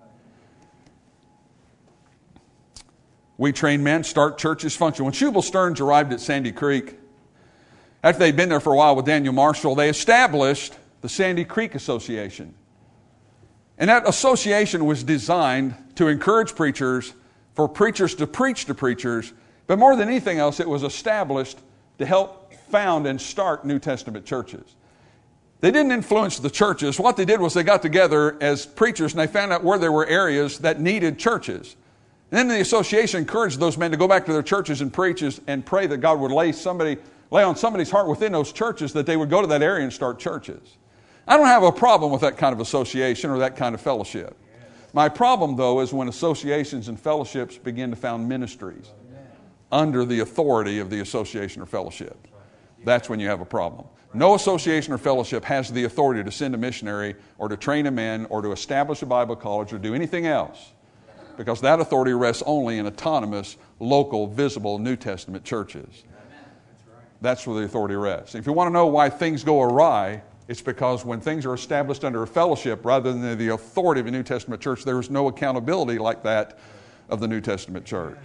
We train men, start churches, function. When Shubal Stearns arrived at Sandy Creek, after they'd been there for a while with Daniel Marshall, they established the Sandy Creek Association. And that association was designed to encourage preachers, for preachers to preach to preachers, but more than anything else, it was established to help found and start New Testament churches. They didn't influence the churches. What they did was they got together as preachers and they found out where there were areas that needed churches. And then the association encouraged those men to go back to their churches and preach and pray that God would lay somebody, lay on somebody's heart within those churches that they would go to that area and start churches. I don't have a problem with that kind of association or that kind of fellowship. My problem, though, is when associations and fellowships begin to found ministries under the authority of the association or fellowship. That's when you have a problem. No association or fellowship has the authority to send a missionary or to train a man or to establish a Bible college or do anything else, because that authority rests only in autonomous, local, visible New Testament churches. That's where the authority rests. If you want to know why things go awry, it's because when things are established under a fellowship rather than the authority of a New Testament church, there is no accountability like that of the New Testament church.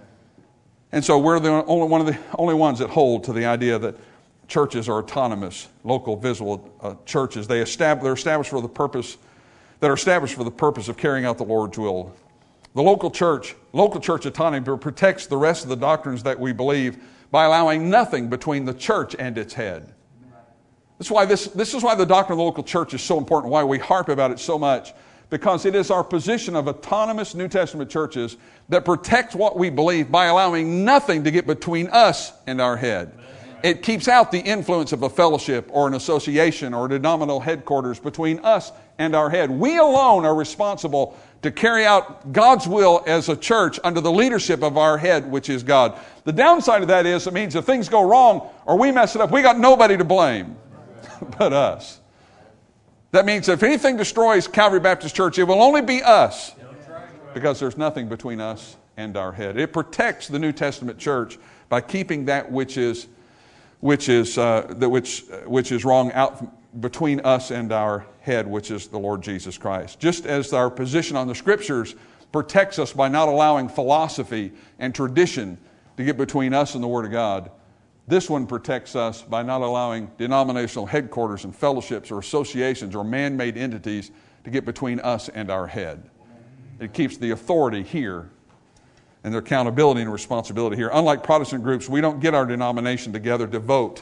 And so we're the only one of the only ones that hold to the idea that churches are autonomous, local, visible uh, churches. They establish, they're established for the purpose that are established for the purpose of carrying out the Lord's will. The local church, local church autonomy protects the rest of the doctrines that we believe by allowing nothing between the church and its head. That's why this, this is why the doctrine of the local church is so important, why we harp about it so much, because it is our position of autonomous New Testament churches that protects what we believe by allowing nothing to get between us and our head. It keeps out the influence of a fellowship or an association or a denominational headquarters between us and our head. We alone are responsible to carry out God's will as a church under the leadership of our head, which is God. The downside of that is it means if things go wrong or we mess it up, we got nobody to blame but us. That means if anything destroys Calvary Baptist Church, it will only be us, because there's nothing between us and our head. It protects the New Testament church by keeping that which is which is uh, that which which is wrong out between us and our head, which is the Lord Jesus Christ. Just as our position on the Scriptures protects us by not allowing philosophy and tradition to get between us and the Word of God, this one protects us by not allowing denominational headquarters and fellowships or associations or man-made entities to get between us and our head. It keeps the authority here and their accountability and responsibility here. Unlike Protestant groups, we don't get our denomination together to vote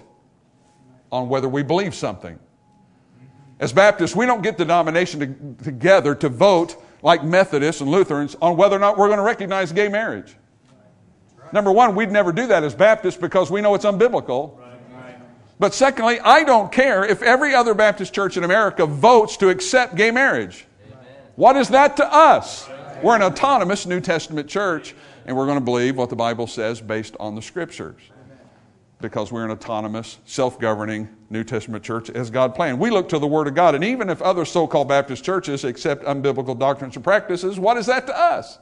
on whether we believe something. As Baptists, we don't get the denomination to, together to vote like Methodists and Lutherans on whether or not we're going to recognize gay marriage. Number one, we'd never do that as Baptists because we know it's unbiblical. But secondly, I don't care if every other Baptist church in America votes to accept gay marriage. What is that to us? We're an autonomous New Testament church, and we're going to believe what the Bible says based on the Scriptures, because we're an autonomous, self-governing New Testament church as God planned. We look to the Word of God, and even if other so-called Baptist churches accept unbiblical doctrines and practices, what is that to us?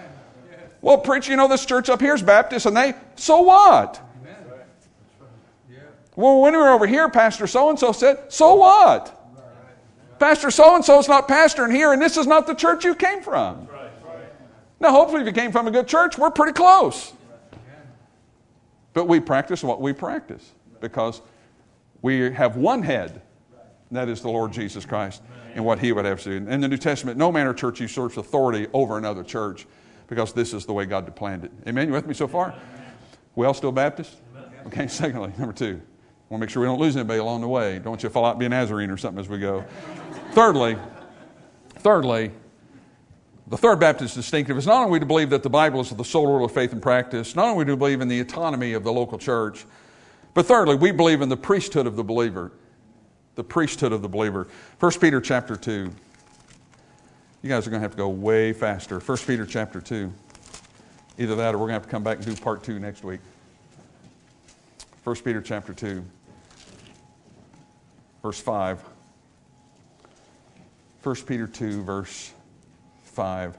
Well, preach, you know, this church up here is Baptist, and they, so what? Well, when we were over here, Pastor so-and-so said, so what? Pastor so-and-so is not pastoring here, and this is not the church you came from. Now, hopefully, if you came from a good church, we're pretty close. But we practice what we practice because we have one head, and that is the Lord Jesus Christ and what He would have to do. In the New Testament, no man or church usurps authority over another church because this is the way God planned it. Amen? You with me so far? We all still Baptist? Okay, secondly, number two. I want to make sure we don't lose anybody along the way. Don't want you to fall out and be a Nazarene or something as we go. thirdly, thirdly, the third Baptist distinctive is not only to believe that the Bible is the sole rule of faith and practice, not only do we believe in the autonomy of the local church, but thirdly, we believe in the priesthood of the believer. The priesthood of the believer. First Peter chapter two. You guys are going to have to go way faster. First Peter chapter two. Either that or we're going to have to come back and do part two next week. First Peter chapter two. Verse five. First Peter two, verse five.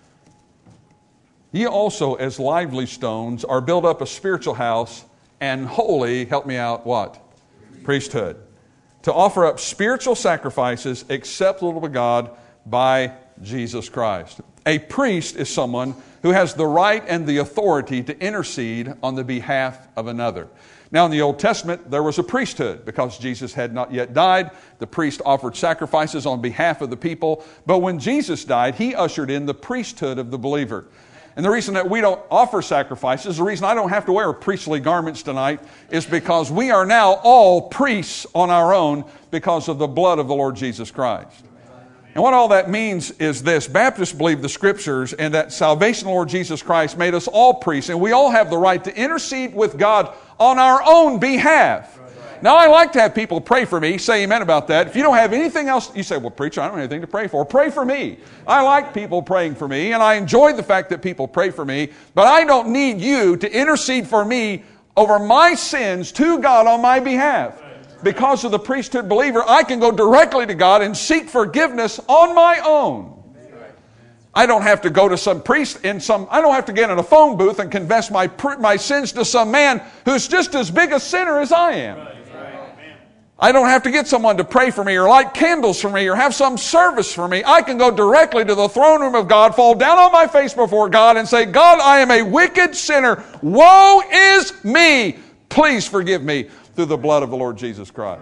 Ye also, as lively stones, are built up a spiritual house and holy, help me out, what? Priesthood. To offer up spiritual sacrifices acceptable to God by Jesus Christ. A priest is someone who has the right and the authority to intercede on the behalf of another. Now in the Old Testament, there was a priesthood because Jesus had not yet died. The priest offered sacrifices on behalf of the people. But when Jesus died, He ushered in the priesthood of the believer. And the reason that we don't offer sacrifices, the reason I don't have to wear priestly garments tonight, is because we are now all priests on our own because of the blood of the Lord Jesus Christ. And what all that means is this: Baptists believe the Scriptures and that salvation of the Lord Jesus Christ made us all priests, and we all have the right to intercede with God on our own behalf. Now, I like to have people pray for me. Say amen about that. If you don't have anything else, you say, well, preacher, I don't have anything to pray for. Pray for me. I like people praying for me, and I enjoy the fact that people pray for me, but I don't need you to intercede for me over my sins to God on my behalf. Because of the priesthood believer, I can go directly to God and seek forgiveness on my own. I don't have to go to some priest in some, I don't have to get in a phone booth and confess my, my sins to some man who's just as big a sinner as I am. I don't have to get someone to pray for me or light candles for me or have some service for me. I can go directly to the throne room of God, fall down on my face before God and say, God, I am a wicked sinner. Woe is me. Please forgive me through the blood of the Lord Jesus Christ.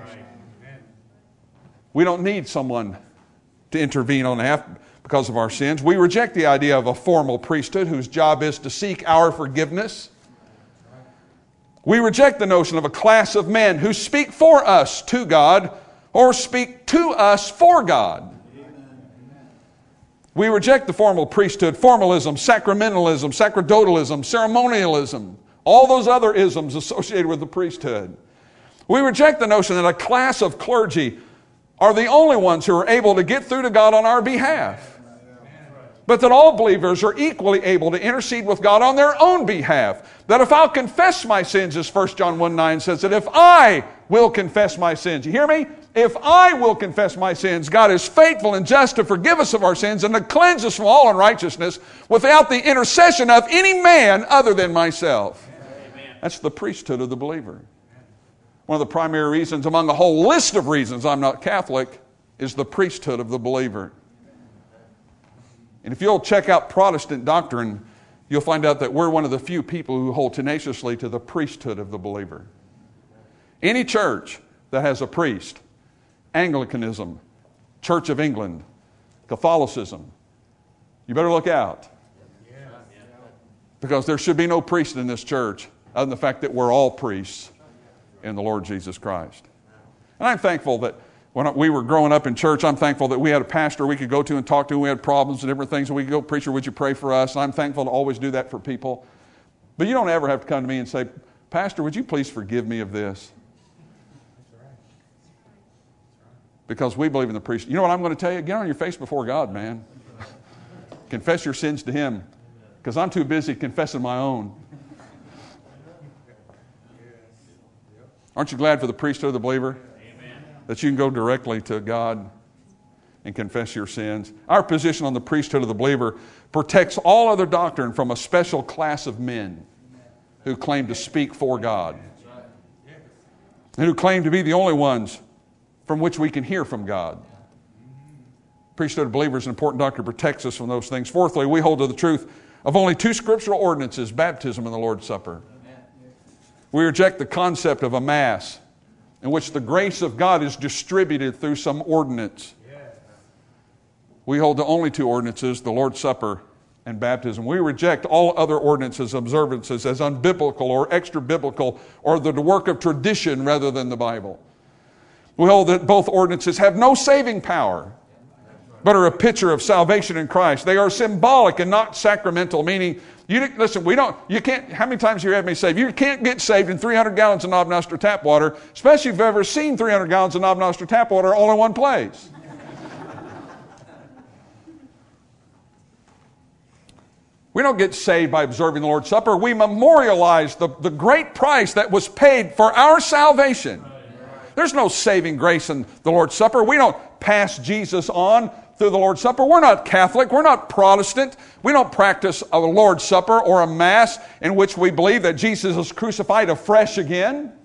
We don't need someone to intervene on behalf because of our sins. We reject the idea of a formal priesthood whose job is to seek our forgiveness. We reject the notion of a class of men who speak for us to God or speak to us for God. We reject the formal priesthood, formalism, sacramentalism, sacerdotalism, ceremonialism, all those other isms associated with the priesthood. We reject the notion that a class of clergy are the only ones who are able to get through to God on our behalf. But that all believers are equally able to intercede with God on their own behalf. That if I'll confess my sins, as First John one nine says, that if I will confess my sins, you hear me? If I will confess my sins, God is faithful and just to forgive us of our sins and to cleanse us from all unrighteousness without the intercession of any man other than myself. Amen. That's the priesthood of the believer. One of the primary reasons among a whole list of reasons I'm not Catholic is the priesthood of the believer. And if you'll check out Protestant doctrine, you'll find out that we're one of the few people who hold tenaciously to the priesthood of the believer. Any church that has a priest, Anglicanism, Church of England, Catholicism, you better look out. Because there should be no priest in this church other than the fact that we're all priests in the Lord Jesus Christ. And I'm thankful that when we were growing up in church, I'm thankful that we had a pastor we could go to and talk to. We had problems and different things, and we could go, preacher, would you pray for us? And I'm thankful to always do that for people. But you don't ever have to come to me and say, Pastor, would you please forgive me of this? Because we believe in the priest. You know what I'm going to tell you? Get on your face before God, man. Confess your sins to Him. Because I'm too busy confessing my own. Aren't you glad for the priesthood of the believer? That you can go directly to God and confess your sins. Our position on the priesthood of the believer protects all other doctrine from a special class of men who claim to speak for God and who claim to be the only ones from which we can hear from God. Priesthood of believers is an important doctrine, protects us from those things. Fourthly, we hold to the truth of only two scriptural ordinances, baptism and the Lord's Supper. We reject the concept of a Mass in which the grace of God is distributed through some ordinance. We hold to only two ordinances, the Lord's Supper and baptism. We reject all other ordinances, observances as unbiblical or extra-biblical or the work of tradition rather than the Bible. We hold that both ordinances have no saving power, but are a picture of salvation in Christ. They are symbolic and not sacramental, meaning, you listen, we don't, you can't, how many times have you had me saved? You can't get saved in three hundred gallons of Knob Noster tap water, especially if you've ever seen three hundred gallons of Knob Noster tap water all in one place. We don't get saved by observing the Lord's Supper. We memorialize the, the great price that was paid for our salvation. There's no saving grace in the Lord's Supper. We don't pass Jesus on through the Lord's Supper. We're not Catholic. We're not Protestant. We don't practice a Lord's Supper or a Mass in which we believe that Jesus is crucified afresh again.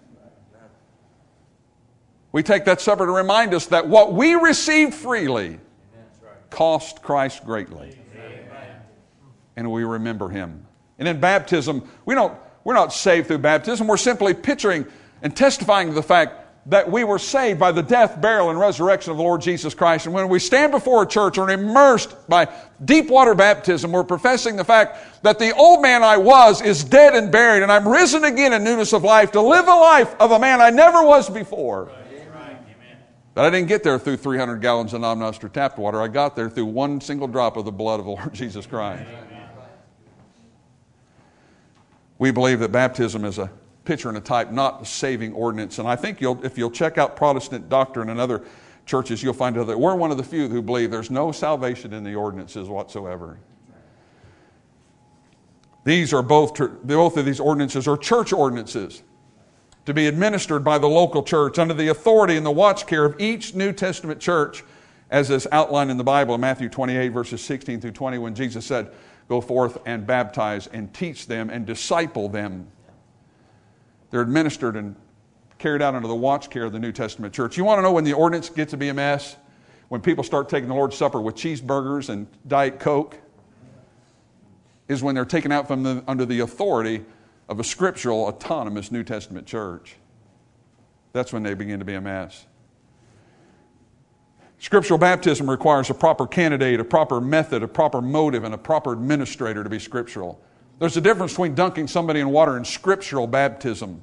We take that supper to remind us that what we received freely cost Christ greatly. And we remember Him. And in baptism, we don't, we're not saved through baptism. We're simply picturing and testifying to the fact that we were saved by the death, burial, and resurrection of the Lord Jesus Christ. And when we stand before a church and are immersed by deep water baptism, we're professing the fact that the old man I was is dead and buried, and I'm risen again in newness of life to live a life of a man I never was before. But I didn't get there through three hundred gallons of non-nostra tapped water. I got there through one single drop of the blood of the Lord Jesus Christ. We believe that baptism is a picture and a type, not a saving ordinance. And I think you'll, if you'll check out Protestant doctrine and other churches, you'll find out that we're one of the few who believe there's no salvation in the ordinances whatsoever. These are both, both of these ordinances are church ordinances to be administered by the local church under the authority and the watch care of each New Testament church, as is outlined in the Bible in Matthew twenty-eight, verses sixteen through twenty, when Jesus said, "Go forth and baptize and teach them and disciple them." They're administered and carried out under the watch care of the New Testament church. You want to know when the ordinance gets to be a mess? When people start taking the Lord's Supper with cheeseburgers and Diet Coke, is when they're taken out from the, under the authority of a scriptural, autonomous New Testament church. That's when they begin to be a mess. Scriptural baptism requires a proper candidate, a proper method, a proper motive, and a proper administrator to be scriptural. There's a difference between dunking somebody in water and scriptural baptism.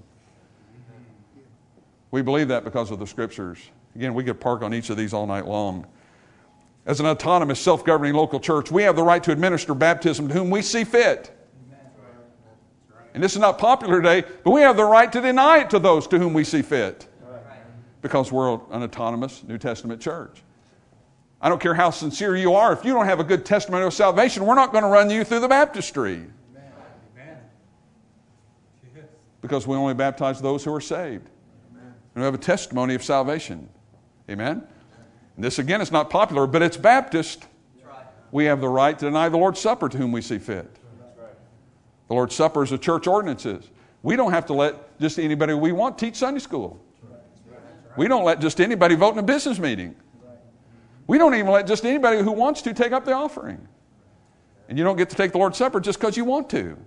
We believe that because of the Scriptures. Again, we could park on each of these all night long. As an autonomous, self-governing local church, we have the right to administer baptism to whom we see fit. And this is not popular today, but we have the right to deny it to those to whom we see fit. Because we're an autonomous New Testament church. I don't care how sincere you are. If you don't have a good testimony of salvation, we're not going to run you through the baptistry. Amen. Because we only baptize those who are saved. Amen. And who have a testimony of salvation. Amen? And this again is not popular, but it's Baptist. Right. We have the right to deny the Lord's Supper to whom we see fit. Right. The Lord's Supper is a church ordinances. We don't have to let just anybody we want teach Sunday school. We don't let just anybody vote in a business meeting. We don't even let just anybody who wants to take up the offering. And you don't get to take the Lord's Supper just because you want to.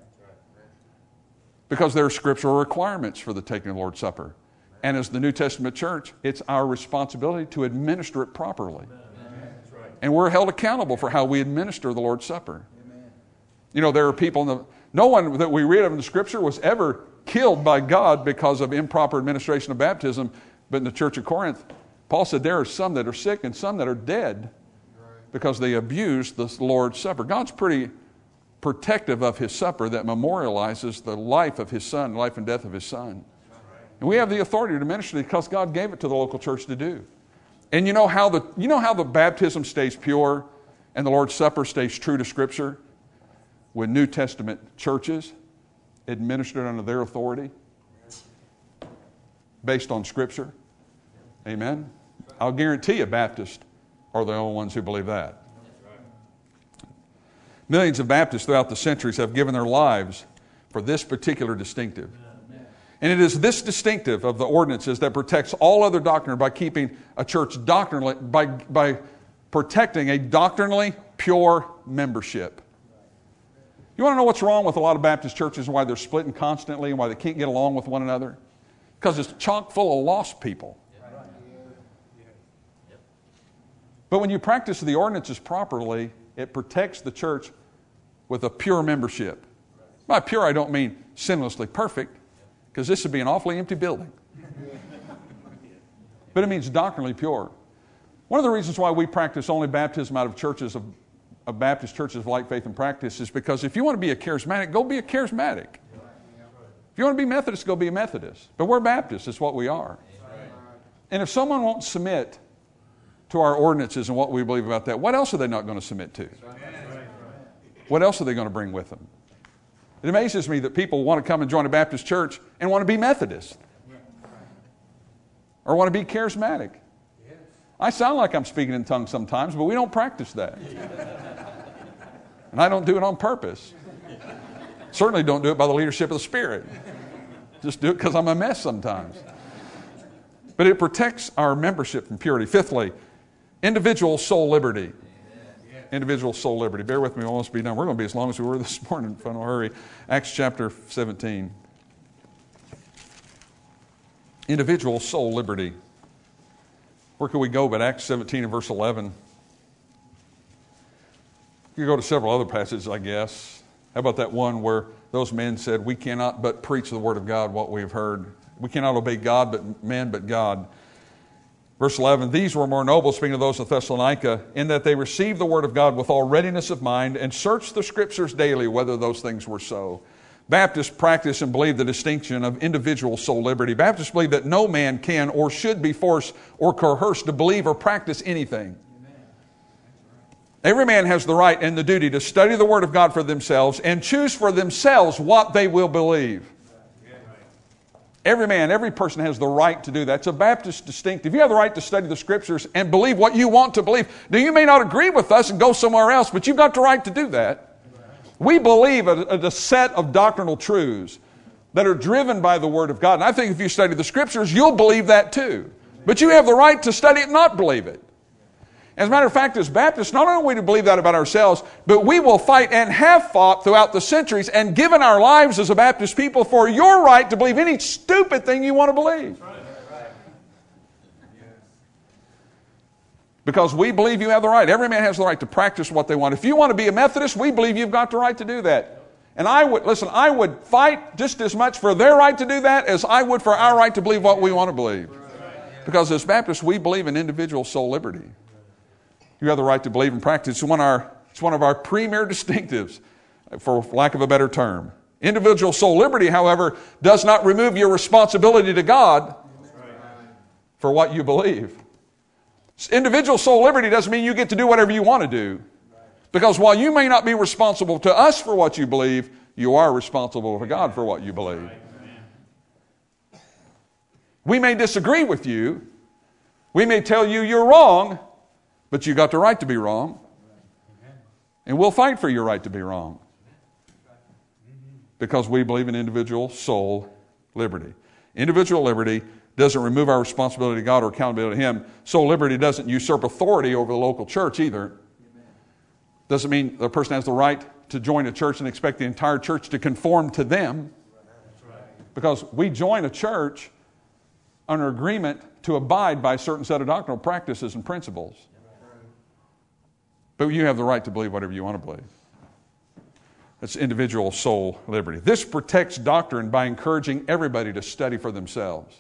Because there are scriptural requirements for the taking of the Lord's Supper. And as the New Testament church, it's our responsibility to administer it properly. And we're held accountable for how we administer the Lord's Supper. You know, there are people in the... No one that we read of in the Scripture was ever killed by God because of improper administration of baptism. But in the church of Corinth, Paul said there are some that are sick and some that are dead because they abused the Lord's Supper. God's pretty protective of His supper that memorializes the life of His Son, life and death of His Son. And we have the authority to minister because God gave it to the local church to do. And you know how the you know how the baptism stays pure and the Lord's Supper stays true to Scripture? When New Testament churches administered under their authority based on Scripture. Amen? I'll guarantee you Baptists are the only ones who believe that. Millions of Baptists throughout the centuries have given their lives for this particular distinctive. And it is this distinctive of the ordinances that protects all other doctrine by keeping a church doctrinally, by, by protecting a doctrinally pure membership. You want to know what's wrong with a lot of Baptist churches and why they're splitting constantly and why they can't get along with one another? Because it's chock full of lost people. But when you practice the ordinances properly, it protects the church with a pure membership. By pure, I don't mean sinlessly perfect, because this would be an awfully empty building. But it means doctrinally pure. One of the reasons why we practice only baptism out of churches of, of Baptist churches of like faith and practice is because if you want to be a charismatic, go be a charismatic. If you want to be Methodist, go be a Methodist. But we're Baptists, it's what we are. And if someone won't submit to our ordinances and what we believe about that, what else are they not going to submit to? What else are they going to bring with them? It amazes me that people want to come and join a Baptist church and want to be Methodist. Or want to be charismatic. I sound like I'm speaking in tongues sometimes, but we don't practice that. And I don't do it on purpose. Certainly don't do it by the leadership of the Spirit. Just do it because I'm a mess sometimes. But it protects our membership from purity. Fifthly, individual soul liberty. Individual soul liberty. Bear with me, we'll almost be done. We're going to be as long as we were this morning, if I don't hurry. Acts chapter seventeen. Individual soul liberty. Where can we go but Acts seventeen and verse eleven? You could go to several other passages, I guess. How about that one where those men said, we cannot but preach the word of God, what we have heard. We cannot obey God, but men, but God. Verse eleven, these were more noble, speaking of those of Thessalonica, in that they received the word of God with all readiness of mind and searched the scriptures daily whether those things were so. Baptists practice and believe the distinction of individual soul liberty. Baptists believe that no man can or should be forced or coerced to believe or practice anything. Every man has the right and the duty to study the Word of God for themselves and choose for themselves what they will believe. Every man, every person has the right to do that. It's a Baptist distinctive. You have the right to study the Scriptures and believe what you want to believe. Now, you may not agree with us and go somewhere else, but you've got the right to do that. We believe a, a set of doctrinal truths that are driven by the Word of God. And I think if you study the Scriptures, you'll believe that too. But you have the right to study it and not believe it. As a matter of fact, as Baptists, not only do we believe that about ourselves, but we will fight and have fought throughout the centuries and given our lives as a Baptist people for your right to believe any stupid thing you want to believe. Because we believe you have the right. Every man has the right to practice what they want. If you want to be a Methodist, we believe you've got the right to do that. And I would, listen, I would fight just as much for their right to do that as I would for our right to believe what we want to believe. Because as Baptists, we believe in individual soul liberty. You have the right to believe and practice. It's one of our, it's one of our premier distinctives, for lack of a better term. Individual soul liberty, however, does not remove your responsibility to God for what you believe. Individual soul liberty doesn't mean you get to do whatever you want to do. Because while you may not be responsible to us for what you believe, you are responsible to God for what you believe. We may disagree with you. We may tell you you're wrong, but you got the right to be wrong. And we'll fight for your right to be wrong. Because we believe in individual soul liberty. Individual liberty doesn't remove our responsibility to God or accountability to Him. Soul liberty doesn't usurp authority over the local church either. Doesn't mean the person has the right to join a church and expect the entire church to conform to them. Because we join a church under agreement to abide by a certain set of doctrinal practices and principles. But you have the right to believe whatever you want to believe. That's individual soul liberty. This protects doctrine by encouraging everybody to study for themselves.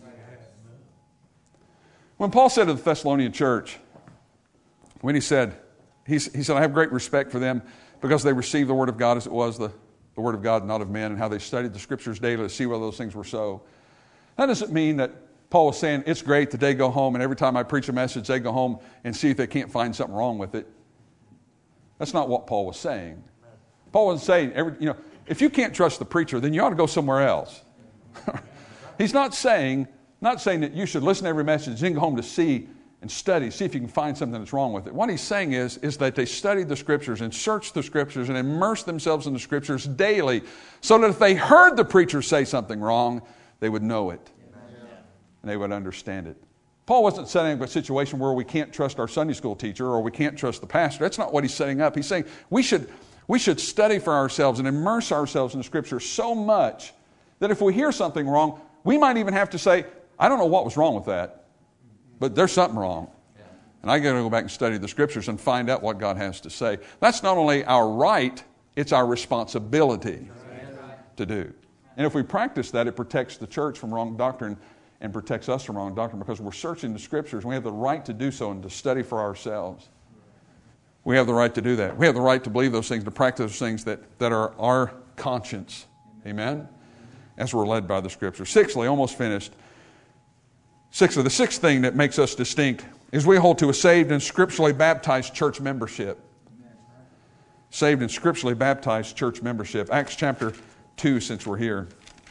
When Paul said to the Thessalonian church, when he said, he, he said, I have great respect for them because they received the Word of God as it was, the, the Word of God, not of men, and how they studied the Scriptures daily to see whether those things were so. That doesn't mean that Paul was saying, it's great that they go home and every time I preach a message, they go home and see if they can't find something wrong with it. That's not what Paul was saying. Paul wasn't saying, every, you know, if you can't trust the preacher, then you ought to go somewhere else. He's not saying, not saying that you should listen to every message, then go home to see and study, see if you can find something that's wrong with it. What he's saying is, is that they studied the Scriptures and searched the Scriptures and immersed themselves in the Scriptures daily so that if they heard the preacher say something wrong, they would know it. And they would understand it. Paul wasn't setting up a situation where we can't trust our Sunday school teacher or we can't trust the pastor. That's not what he's setting up. He's saying we should, we should study for ourselves and immerse ourselves in the Scripture so much that if we hear something wrong, we might even have to say, I don't know what was wrong with that, but there's something wrong. And I got to go back and study the Scriptures and find out what God has to say. That's not only our right, it's our responsibility to do. And if we practice that, it protects the church from wrong doctrine and protects us from wrong doctrine because we're searching the Scriptures. And we have the right to do so and to study for ourselves. We have the right to do that. We have the right to believe those things, to practice those things that, that are our conscience. Amen? As we're led by the Scripture. Sixthly, almost finished. Sixthly, the sixth thing that makes us distinct is we hold to a saved and scripturally baptized church membership. Saved and scripturally baptized church membership. Acts chapter two, since we're here.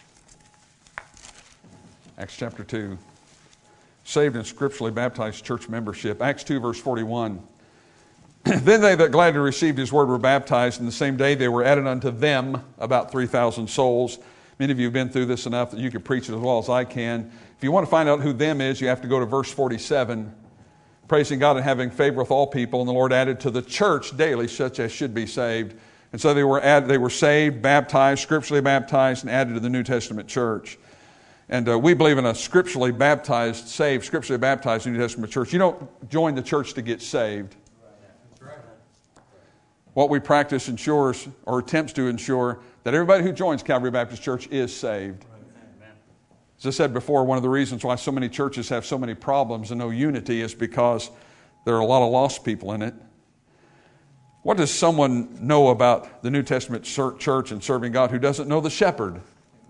Acts chapter two. Saved and scripturally baptized church membership. Acts two, verse forty-one. Then they that gladly received His word were baptized, and the same day they were added unto them about three thousand souls. Many of you have been through this enough that you can preach it as well as I can. If you want to find out who them is, you have to go to verse forty-seven. Praising God and having favor with all people, and the Lord added to the church daily such as should be saved. And so they were add, they were saved, baptized, scripturally baptized, and added to the New Testament church. And uh, we believe in a scripturally baptized, saved, scripturally baptized New Testament church. You don't join the church to get saved. That's right. What we practice ensures, or attempts to ensure, that everybody who joins Calvary Baptist Church is saved. As I said before, one of the reasons why so many churches have so many problems and no unity is because there are a lot of lost people in it. What does someone know about the New Testament church and serving God who doesn't know the shepherd?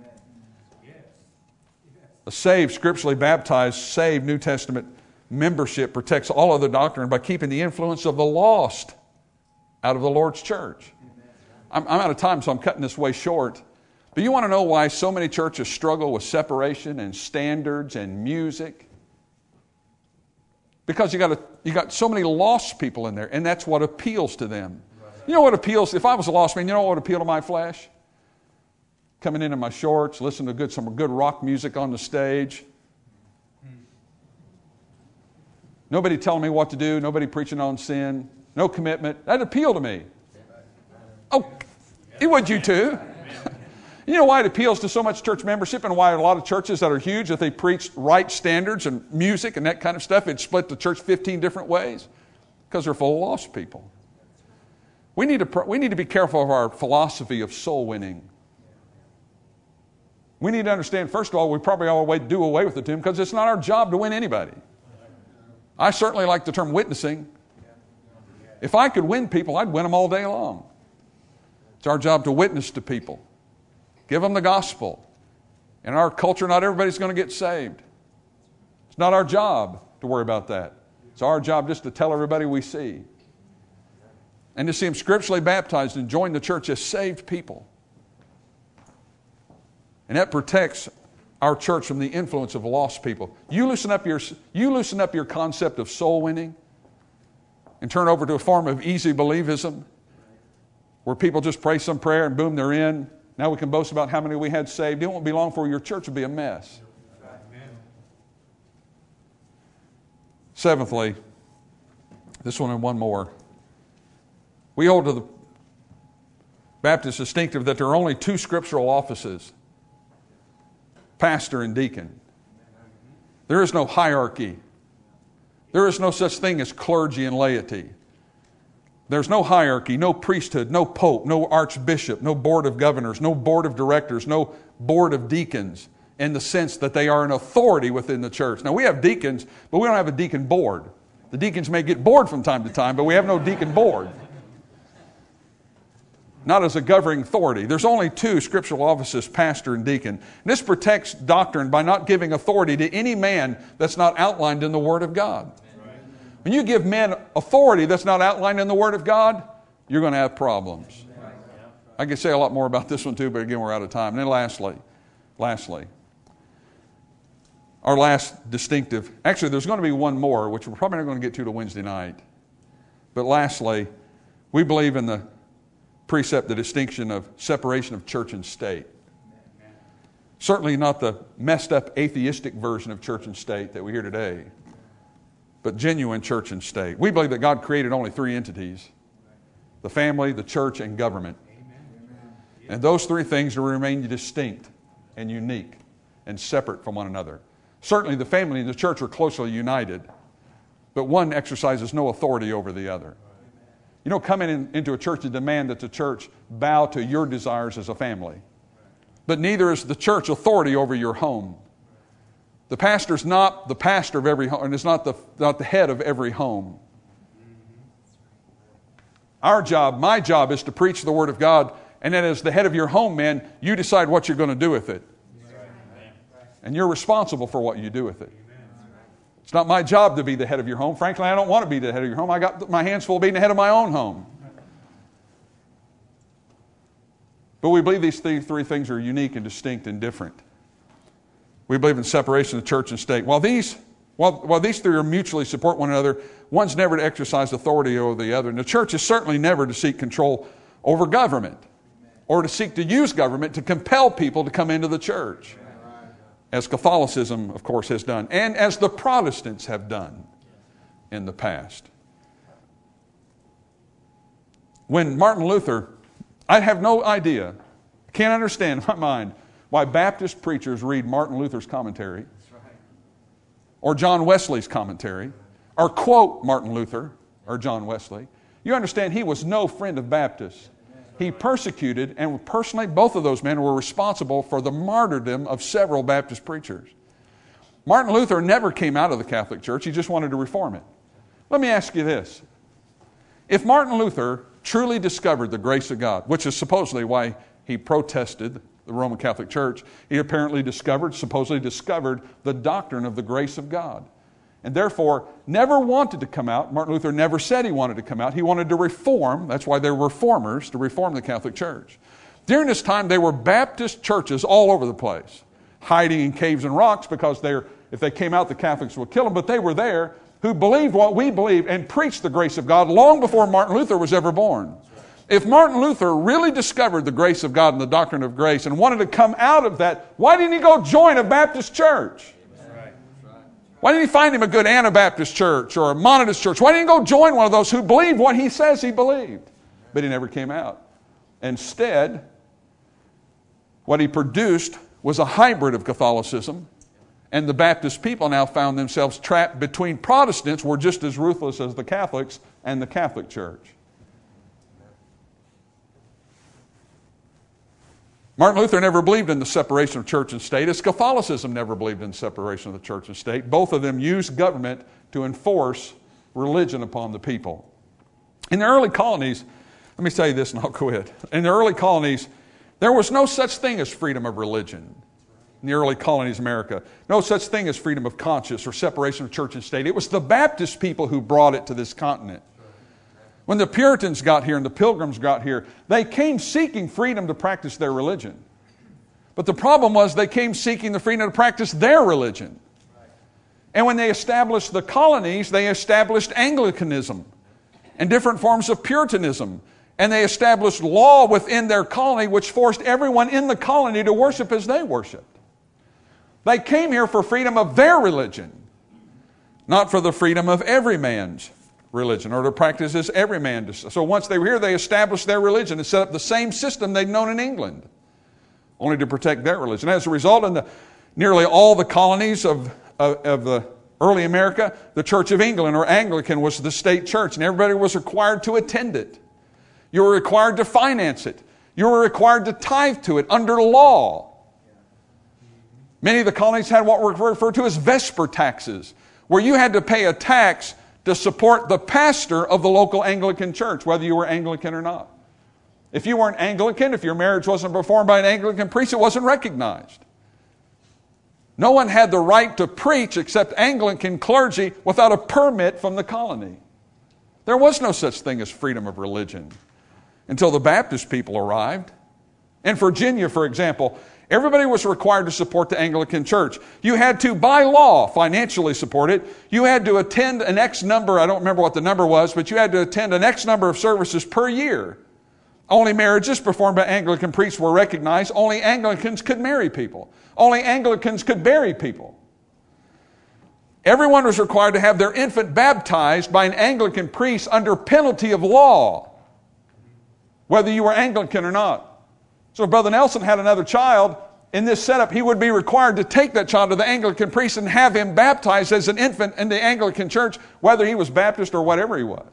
A saved, scripturally baptized, saved New Testament membership protects all other doctrine by keeping the influence of the lost out of the Lord's church. I'm, I'm out of time, so I'm cutting this way short. But you want to know why so many churches struggle with separation and standards and music? Because you got a, you got so many lost people in there, and that's what appeals to them. You know what appeals? If I was a lost man, you know what would appeal to my flesh? Coming in in my shorts, listening to good, some good rock music on the stage. Nobody telling me what to do. Nobody preaching on sin. No commitment. That'd appeal to me. Oh, it would you too. You know why it appeals to so much church membership and why a lot of churches that are huge, if they preached right standards and music and that kind of stuff, it'd split the church fifteen different ways? Because they're full of lost people. We need to, we need to be careful of our philosophy of soul winning. We need to understand, first of all, we probably ought to do away with the term because it's not our job to win anybody. I certainly like the term witnessing. If I could win people, I'd win them all day long. It's our job to witness to people. Give them the gospel. In our culture, not everybody's going to get saved. It's not our job to worry about that. It's our job just to tell everybody we see. And to see them scripturally baptized and join the church as saved people. And that protects our church from the influence of lost people. You loosen up your, you loosen up your concept of soul winning and turn over to a form of easy believism where people just pray some prayer and boom, they're in. Now we can boast about how many we had saved. It won't be long before your church will be a mess. Seventhly, this one and one more. We hold to the Baptist distinctive that there are only two scriptural offices, pastor and deacon. There is no hierarchy. There is no such thing as clergy and laity. There's no hierarchy, no priesthood, no pope, no archbishop, no board of governors, no board of directors, no board of deacons in the sense that they are an authority within the church. Now we have deacons, but we don't have a deacon board. The deacons may get bored from time to time, but we have no deacon board. Not as a governing authority. There's only two scriptural offices, pastor and deacon. And this protects doctrine by not giving authority to any man that's not outlined in the Word of God. When you give men authority that's not outlined in the Word of God, you're going to have problems. I could say a lot more about this one too, but again, we're out of time. And then lastly, lastly, our last distinctive, actually there's going to be one more, which we're probably not going to get to till Wednesday night. But lastly, we believe in the precept, the distinction of separation of church and state. Certainly not the messed up atheistic version of church and state that we hear today, but genuine church and state. We believe that God created only three entities: the family, the church, and government. And those three things will remain distinct and unique and separate from one another. Certainly the family and the church are closely united, but one exercises no authority over the other. You don't come in, into a church and demand that the church bow to your desires as a family. But neither is the church authority over your home. The pastor's not the pastor of every home, and is not the, not the head of every home. Our job, my job, is to preach the Word of God, and then as the head of your home, man, you decide what you're going to do with it. And you're responsible for what you do with it. It's not my job to be the head of your home. Frankly, I don't want to be the head of your home. I got my hands full being the head of my own home. But we believe these three, three things are unique and distinct and different. We believe in separation of church and state. While these, while, while these three are mutually support one another, one's never to exercise authority over the other. And the church is certainly never to seek control over government or to seek to use government to compel people to come into the church, as Catholicism, of course, has done, and as the Protestants have done in the past. When Martin Luther, I have no idea, can't understand in my mind, why Baptist preachers read Martin Luther's commentary or John Wesley's commentary or quote Martin Luther or John Wesley. You understand, he was no friend of Baptists. He persecuted, and personally, both of those men were responsible for the martyrdom of several Baptist preachers. Martin Luther never came out of the Catholic Church. He just wanted to reform it. Let me ask you this. If Martin Luther truly discovered the grace of God, which is supposedly why he protested the Roman Catholic Church, he apparently discovered, supposedly discovered, the doctrine of the grace of God. And therefore, never wanted to come out. Martin Luther never said he wanted to come out. He wanted to reform. That's why they were reformers, to reform the Catholic Church. During this time, there were Baptist churches all over the place, hiding in caves and rocks because they're, if they came out, the Catholics would kill them. But they were there who believed what we believe and preached the grace of God long before Martin Luther was ever born. If Martin Luther really discovered the grace of God and the doctrine of grace and wanted to come out of that, why didn't he go join a Baptist church? Why didn't he find him a good Anabaptist church or a Monadist church? Why didn't he go join one of those who believed what he says he believed? But he never came out. Instead, what he produced was a hybrid of Catholicism, and the Baptist people now found themselves trapped between Protestants, who were just as ruthless as the Catholics, and the Catholic Church. Martin Luther never believed in the separation of church and state, as Catholicism never believed in separation of the church and state. Both of them used government to enforce religion upon the people. In the early colonies, let me tell you this and I'll quit. In the early colonies, there was no such thing as freedom of religion. In the early colonies of America, no such thing as freedom of conscience or separation of church and state. It was the Baptist people who brought it to this continent. When the Puritans got here and the Pilgrims got here, they came seeking freedom to practice their religion. But the problem was they came seeking the freedom to practice their religion. And when they established the colonies, they established Anglicanism and different forms of Puritanism. And they established law within their colony which forced everyone in the colony to worship as they worshiped. They came here for freedom of their religion, not for the freedom of every man's religion, or to practice as every man does. So once they were here, they established their religion and set up the same system they'd known in England, only to protect their religion. As a result, in the, nearly all the colonies of, of, of the early America, the Church of England, or Anglican, was the state church, and everybody was required to attend it. You were required to finance it. You were required to tithe to it under law. Many of the colonies had what were referred to as vesper taxes, where you had to pay a tax to support the pastor of the local Anglican church, whether you were Anglican or not. If you weren't Anglican, if your marriage wasn't performed by an Anglican priest, it wasn't recognized. No one had the right to preach except Anglican clergy without a permit from the colony. There was no such thing as freedom of religion until the Baptist people arrived. In Virginia, for example, everybody was required to support the Anglican Church. You had to, by law, financially support it. You had to attend an X number, I don't remember what the number was, but you had to attend an X number of services per year. Only marriages performed by Anglican priests were recognized. Only Anglicans could marry people. Only Anglicans could bury people. Everyone was required to have their infant baptized by an Anglican priest under penalty of law, whether you were Anglican or not. So if Brother Nelson had another child, in this setup, he would be required to take that child to the Anglican priest and have him baptized as an infant in the Anglican church, whether he was Baptist or whatever he was.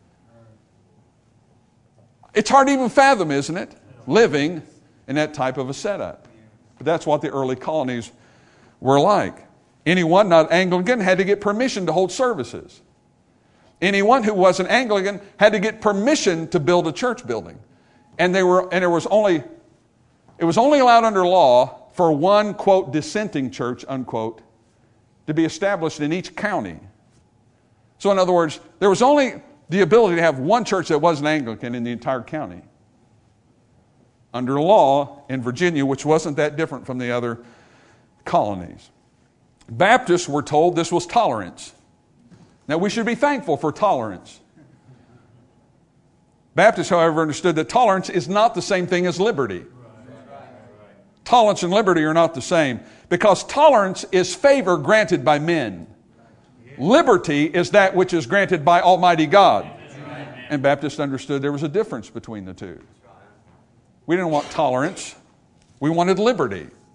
It's hard to even fathom, isn't it, living in that type of a setup. But that's what the early colonies were like. Anyone not Anglican had to get permission to hold services. Anyone who wasn't Anglican had to get permission to build a church building. And they were, and there was only, it was only allowed under law for one, quote, dissenting church, unquote, to be established in each county. So in other words, there was only the ability to have one church that wasn't Anglican in the entire county. Under law in Virginia, which wasn't that different from the other colonies. Baptists were told this was tolerance. Now we should be thankful for tolerance. Baptists, however, understood that tolerance is not the same thing as liberty. Tolerance and liberty are not the same, because tolerance is favor granted by men. Liberty is that which is granted by Almighty God. And Baptists understood there was a difference between the two. We didn't want tolerance. We wanted liberty.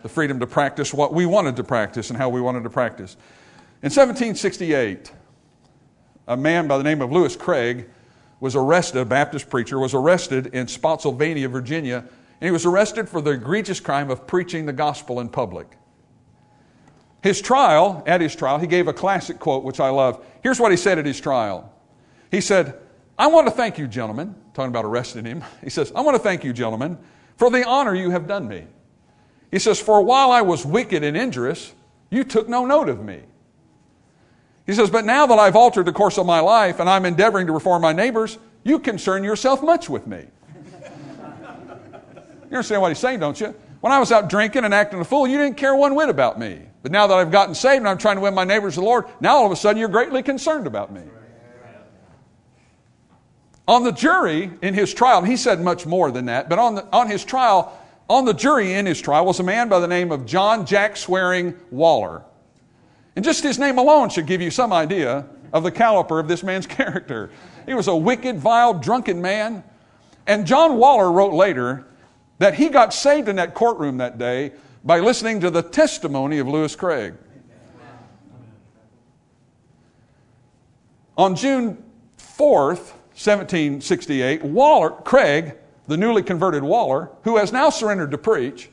the freedom to practice what we wanted to practice and how we wanted to practice. In seventeen sixty-eight, a man by the name of Lewis Craig was arrested, a Baptist preacher, was arrested in Spotsylvania, Virginia, and he was arrested for the egregious crime of preaching the gospel in public. His trial, at his trial, he gave a classic quote, which I love. Here's what he said at his trial. He said, "I want to thank you, gentlemen," talking about arresting him. He says, "I want to thank you, gentlemen, for the honor you have done me." He says, "For while I was wicked and injurious, you took no note of me." He says, "But now that I've altered the course of my life and I'm endeavoring to reform my neighbors, you concern yourself much with me." You understand what he's saying, don't you? When I was out drinking and acting a fool, you didn't care one whit about me. But now that I've gotten saved and I'm trying to win my neighbors to the Lord, now all of a sudden you're greatly concerned about me. On the jury in his trial, and he said much more than that, but on, the, on his trial, on the jury in his trial was a man by the name of John Jack Swearing Waller. And just his name alone should give you some idea of the caliber of this man's character. He was a wicked, vile, drunken man. And John Waller wrote later that he got saved in that courtroom that day by listening to the testimony of Lewis Craig. On June fourth, seventeen sixty-eight, Waller, Craig, the newly converted Waller, who has now surrendered to preach,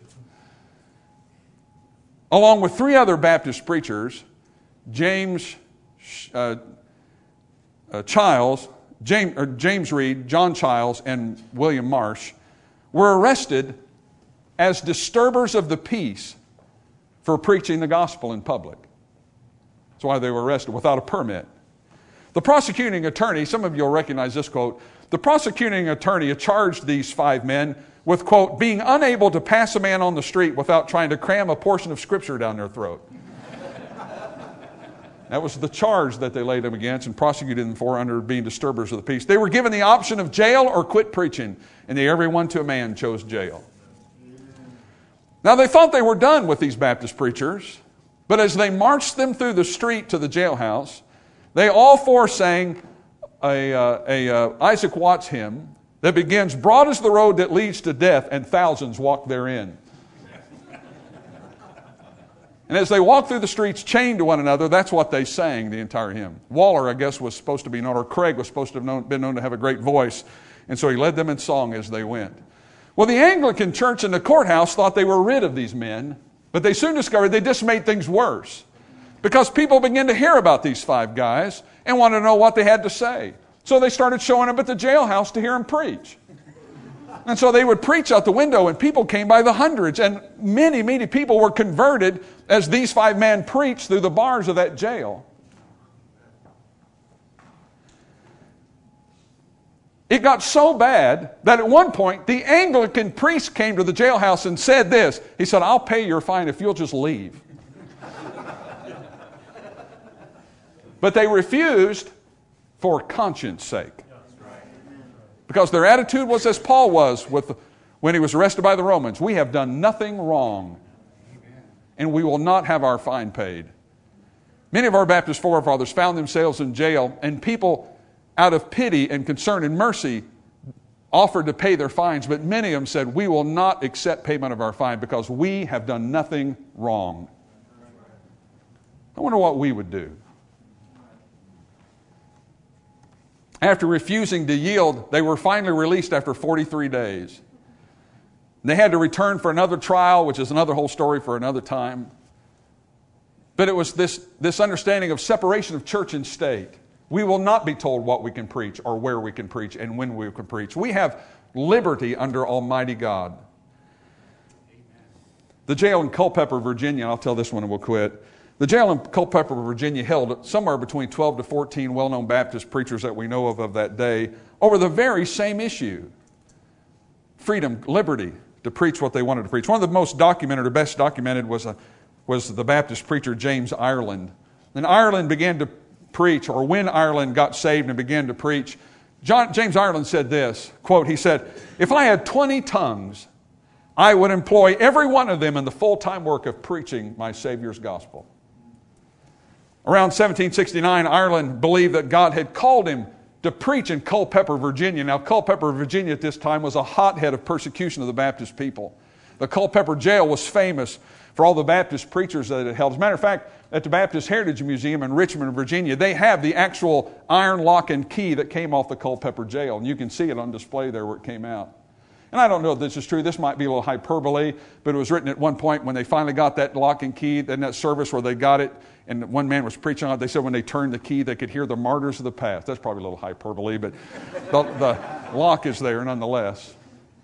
along with three other Baptist preachers, James uh, uh, Childs, James, or James Reed, John Childs, and William Marsh, were arrested as disturbers of the peace for preaching the gospel in public. That's why they were arrested without a permit. The prosecuting attorney, some of you will recognize this quote, the prosecuting attorney charged these five men with, quote, being unable to pass a man on the street without trying to cram a portion of Scripture down their throat. That was the charge that they laid them against and prosecuted them for under being disturbers of the peace. They were given the option of jail or quit preaching, and they, every one to a man, chose jail. Now, they thought they were done with these Baptist preachers, but as they marched them through the street to the jailhouse, they all four sang a, uh, a uh, Isaac Watts hymn that begins, "Broad is the road that leads to death, and thousands walk therein." And as they walked through the streets chained to one another, that's what they sang, the entire hymn. Waller, I guess, was supposed to be known, or Craig was supposed to have known, been known to have a great voice, and so he led them in song as they went. Well, the Anglican church and the courthouse thought they were rid of these men, but they soon discovered they just made things worse, because people began to hear about these five guys and wanted to know what they had to say. So they started showing up at the jailhouse to hear them preach. And so they would preach out the window, and people came by the hundreds, and many, many people were converted as these five men preached through the bars of that jail. It got so bad that at one point the Anglican priest came to the jailhouse and said this. He said, "I'll pay your fine if you'll just leave." But they refused for conscience sake. Because their attitude was as Paul was with, when he was arrested by the Romans. We have done nothing wrong, and we will not have our fine paid. Many of our Baptist forefathers found themselves in jail, and people, out of pity and concern and mercy, offered to pay their fines, but many of them said, "We will not accept payment of our fine because we have done nothing wrong." I wonder what we would do. After refusing to yield, they were finally released after forty-three days. They had to return for another trial, which is another whole story for another time. But it was this, this understanding of separation of church and state. We will not be told what we can preach or where we can preach and when we can preach. We have liberty under Almighty God. The jail in Culpeper, Virginia, I'll tell this one and we'll quit. The jail in Culpeper, Virginia held somewhere between twelve to fourteen well-known Baptist preachers that we know of of that day over the very same issue. Freedom, liberty to preach what they wanted to preach. One of the most documented or best documented was, a, was the Baptist preacher James Ireland. And Ireland began to preach, or when Ireland got saved and began to preach, John, James Ireland said this, quote, he said, "If I had twenty tongues, I would employ every one of them in the full-time work of preaching my Savior's gospel." Around seventeen sixty-nine, Ireland believed that God had called him to preach in Culpeper, Virginia. Now, Culpeper, Virginia at this time was a hothead of persecution of the Baptist people. The Culpeper jail was famous for all the Baptist preachers that it held. As a matter of fact, at the Baptist Heritage Museum in Richmond, Virginia, they have the actual iron lock and key that came off the Culpeper jail. And you can see it on display there where it came out. And I don't know if this is true. This might be a little hyperbole, but it was written at one point when they finally got that lock and key, in that service where they got it, and one man was preaching on it, they said when they turned the key, they could hear the martyrs of the past. That's probably a little hyperbole, but the, the lock is there nonetheless.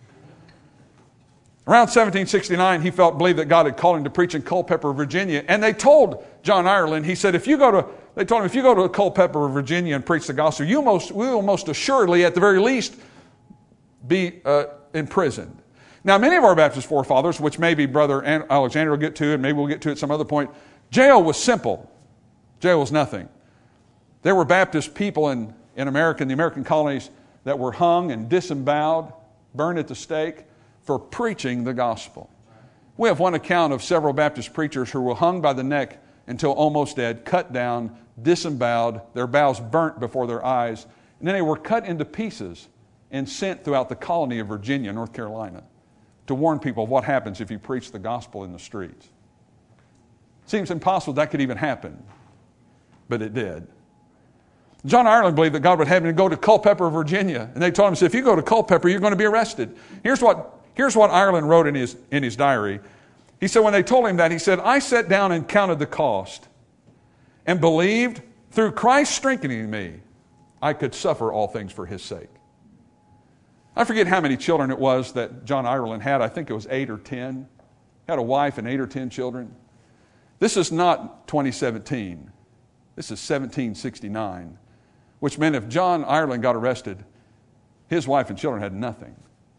Around seventeen sixty-nine, he felt believed that God had called him to preach in Culpeper, Virginia. And they told John Ireland, he said, if you go to, they told him, if you go to Culpeper, Virginia and preach the gospel, you most, we will most assuredly, at the very least, be uh, imprisoned. Now, many of our Baptist forefathers, which maybe Brother Alexander will get to, and maybe we'll get to at some other point, jail was simple. Jail was nothing. There were Baptist people in, in America, in the American colonies, that were hung and disemboweled, burned at the stake, for preaching the gospel. We have one account of several Baptist preachers who were hung by the neck until almost dead, cut down, disemboweled, their bowels burnt before their eyes, and then they were cut into pieces and sent throughout the colony of Virginia, North Carolina, to warn people of what happens if you preach the gospel in the streets. Seems impossible that could even happen, but it did. John Ireland believed that God would have him to go to Culpeper, Virginia, and they told him, so if you go to Culpeper, you're going to be arrested. Here's what Here's what Ireland wrote in his, in his diary. He said, when they told him that, he said, I sat down and counted the cost and believed through Christ strengthening me, I could suffer all things for his sake. I forget how many children it was that John Ireland had. I think it was eight or ten. He had a wife and eight or ten children. This is not twenty seventeen. This is seventeen sixty-nine, which meant if John Ireland got arrested, his wife and children had nothing.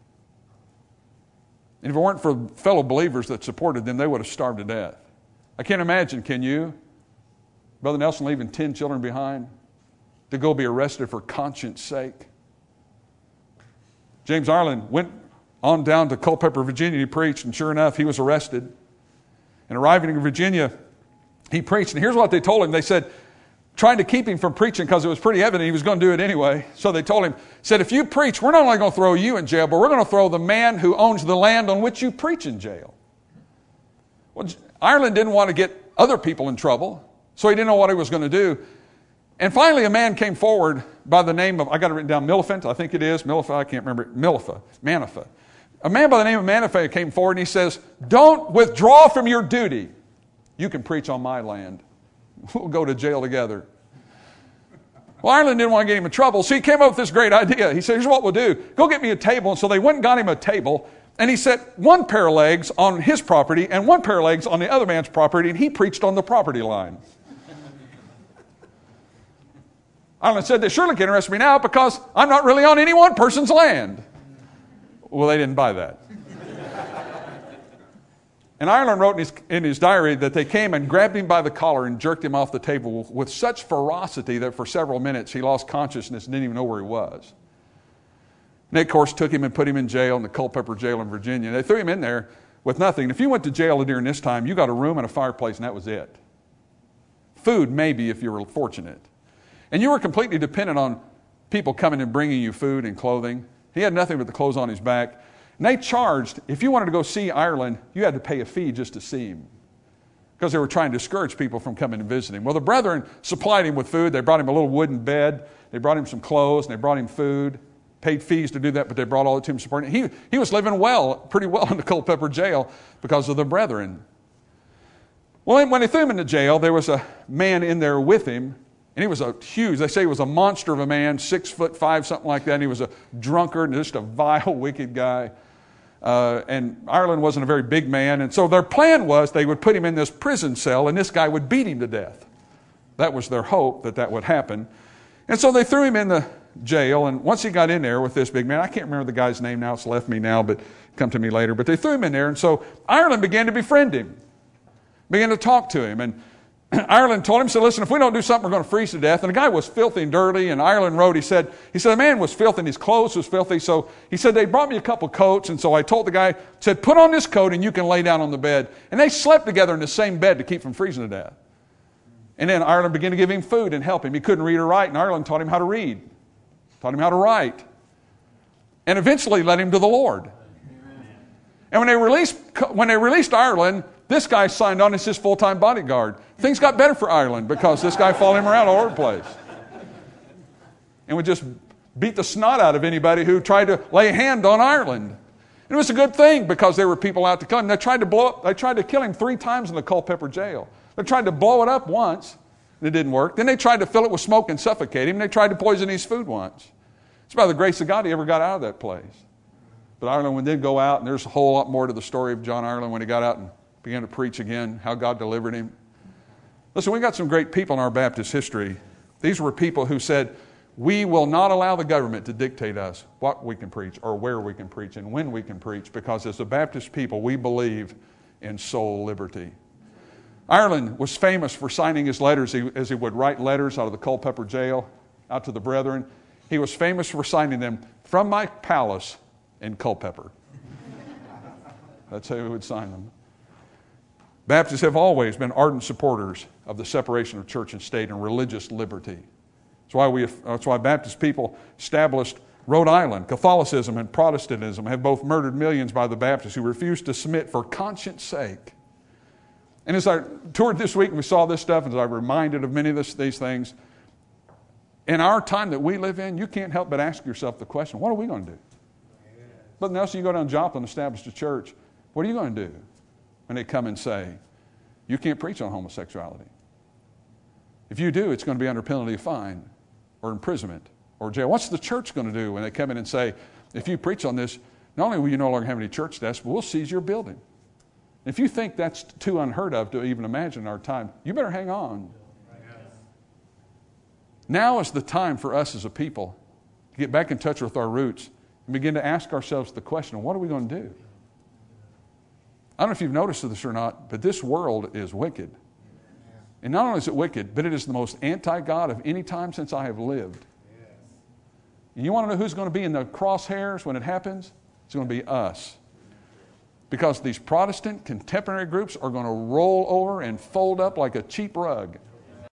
And if it weren't for fellow believers that supported them, they would have starved to death. I can't imagine, can you, Brother Nelson leaving ten children behind to go be arrested for conscience sake? James Ireland went on down to Culpeper, Virginia. He preached, and sure enough, he was arrested. And arriving in Virginia, he preached. And here's what they told him. They said, trying to keep him from preaching because it was pretty evident he was going to do it anyway. So they told him, said, if you preach, we're not only going to throw you in jail, but we're going to throw the man who owns the land on which you preach in jail. Well, Ireland didn't want to get other people in trouble, so he didn't know what he was going to do. And finally, a man came forward by the name of, I got it written down, Miliphant, I think it is, Milipha, I can't remember, Milipha, Manipha. A man by the name of Manipha came forward and he says, don't withdraw from your duty. You can preach on my land. We'll go to jail together. Well, Ireland didn't want to get him in trouble, so he came up with this great idea. He said, here's what we'll do. Go get me a table. And so they went and got him a table, and he set one pair of legs on his property and one pair of legs on the other man's property, and he preached on the property line. Ireland said, this surely can interest me now because I'm not really on any one person's land. Well, they didn't buy that. And Ireland wrote in his, in his diary that they came and grabbed him by the collar and jerked him off the table with such ferocity that for several minutes he lost consciousness and didn't even know where he was. And they, of course, took him and put him in jail in the Culpeper jail in Virginia. They threw him in there with nothing. If you went to jail during this time, you got a room and a fireplace, and that was it. Food, maybe, if you were fortunate. And you were completely dependent on people coming and bringing you food and clothing. He had nothing but the clothes on his back. And they charged, if you wanted to go see Ireland, you had to pay a fee just to see him, because they were trying to discourage people from coming and visiting. Well, the brethren supplied him with food. They brought him a little wooden bed. They brought him some clothes, and they brought him food. Paid fees to do that, but they brought all it to him, supporting him. He, he was living well, pretty well in the Culpeper jail because of the brethren. Well, when they threw him into jail, there was a man in there with him, and he was a huge, they say he was a monster of a man, six foot five, something like that, and he was a drunkard and just a vile, wicked guy. Uh, and Ireland wasn't a very big man, and so their plan was they would put him in this prison cell, and this guy would beat him to death. That was their hope, that that would happen. And so they threw him in the jail, and once he got in there with this big man, I can't remember the guy's name now, it's left me now, but come to me later, but they threw him in there, and so Ireland began to befriend him, began to talk to him, and Ireland told him, said, listen, if we don't do something, we're going to freeze to death. And the guy was filthy and dirty, and Ireland wrote, he said, he said, the man was filthy, and his clothes was filthy, so he said, they brought me a couple coats, and so I told the guy, said, put on this coat, and you can lay down on the bed. And they slept together in the same bed to keep from freezing to death. And then Ireland began to give him food and help him. He couldn't read or write, and Ireland taught him how to read, taught him how to write, and eventually led him to the Lord. And when they released, when they released Ireland, This guy signed on as his full-time bodyguard. Things got better for Ireland because this guy followed him around all over the place. And would just beat the snot out of anybody who tried to lay a hand on Ireland. And it was a good thing because there were people out to kill him. They tried to blow up, they tried to kill him three times in the Culpeper jail. They tried to blow it up once, and it didn't work. Then they tried to fill it with smoke and suffocate him, and they tried to poison his food once. It's by the grace of God he ever got out of that place. But Ireland did go out, and there's a whole lot more to the story of John Ireland when he got out and began to preach again, how God delivered him. Listen, we got some great people in our Baptist history. These were people who said, we will not allow the government to dictate us what we can preach or where we can preach and when we can preach, because as a Baptist people, we believe in soul liberty. Ireland was famous for signing his letters as he would write letters out of the Culpeper jail out to the brethren. He was famous for signing them from my palace in Culpeper. That's how he would sign them. Baptists have always been ardent supporters of the separation of church and state and religious liberty. That's why, we, that's why Baptist people established Rhode Island. Catholicism and Protestantism have both murdered millions by the Baptists who refused to submit for conscience sake. And as I toured this week and we saw this stuff, as I reminded of many of this, these things, in our time that we live in, you can't help but ask yourself the question, what are we going to do? But now, so you go down to Joplin, establish a church, what are you going to do when they come and say, you can't preach on homosexuality? If you do, it's going to be under penalty of fine or imprisonment or jail. What's the church going to do when they come in and say, if you preach on this, not only will you no longer have any church desks, but we'll seize your building. If you think that's too unheard of to even imagine in our time, you better hang on. Now is the time for us as a people to get back in touch with our roots and begin to ask ourselves the question, what are we going to do? I don't know if you've noticed this or not, but this world is wicked. And not only is it wicked, but it is the most anti-God of any time since I have lived. And you want to know who's going to be in the crosshairs when it happens? It's going to be us. Because these Protestant contemporary groups are going to roll over and fold up like a cheap rug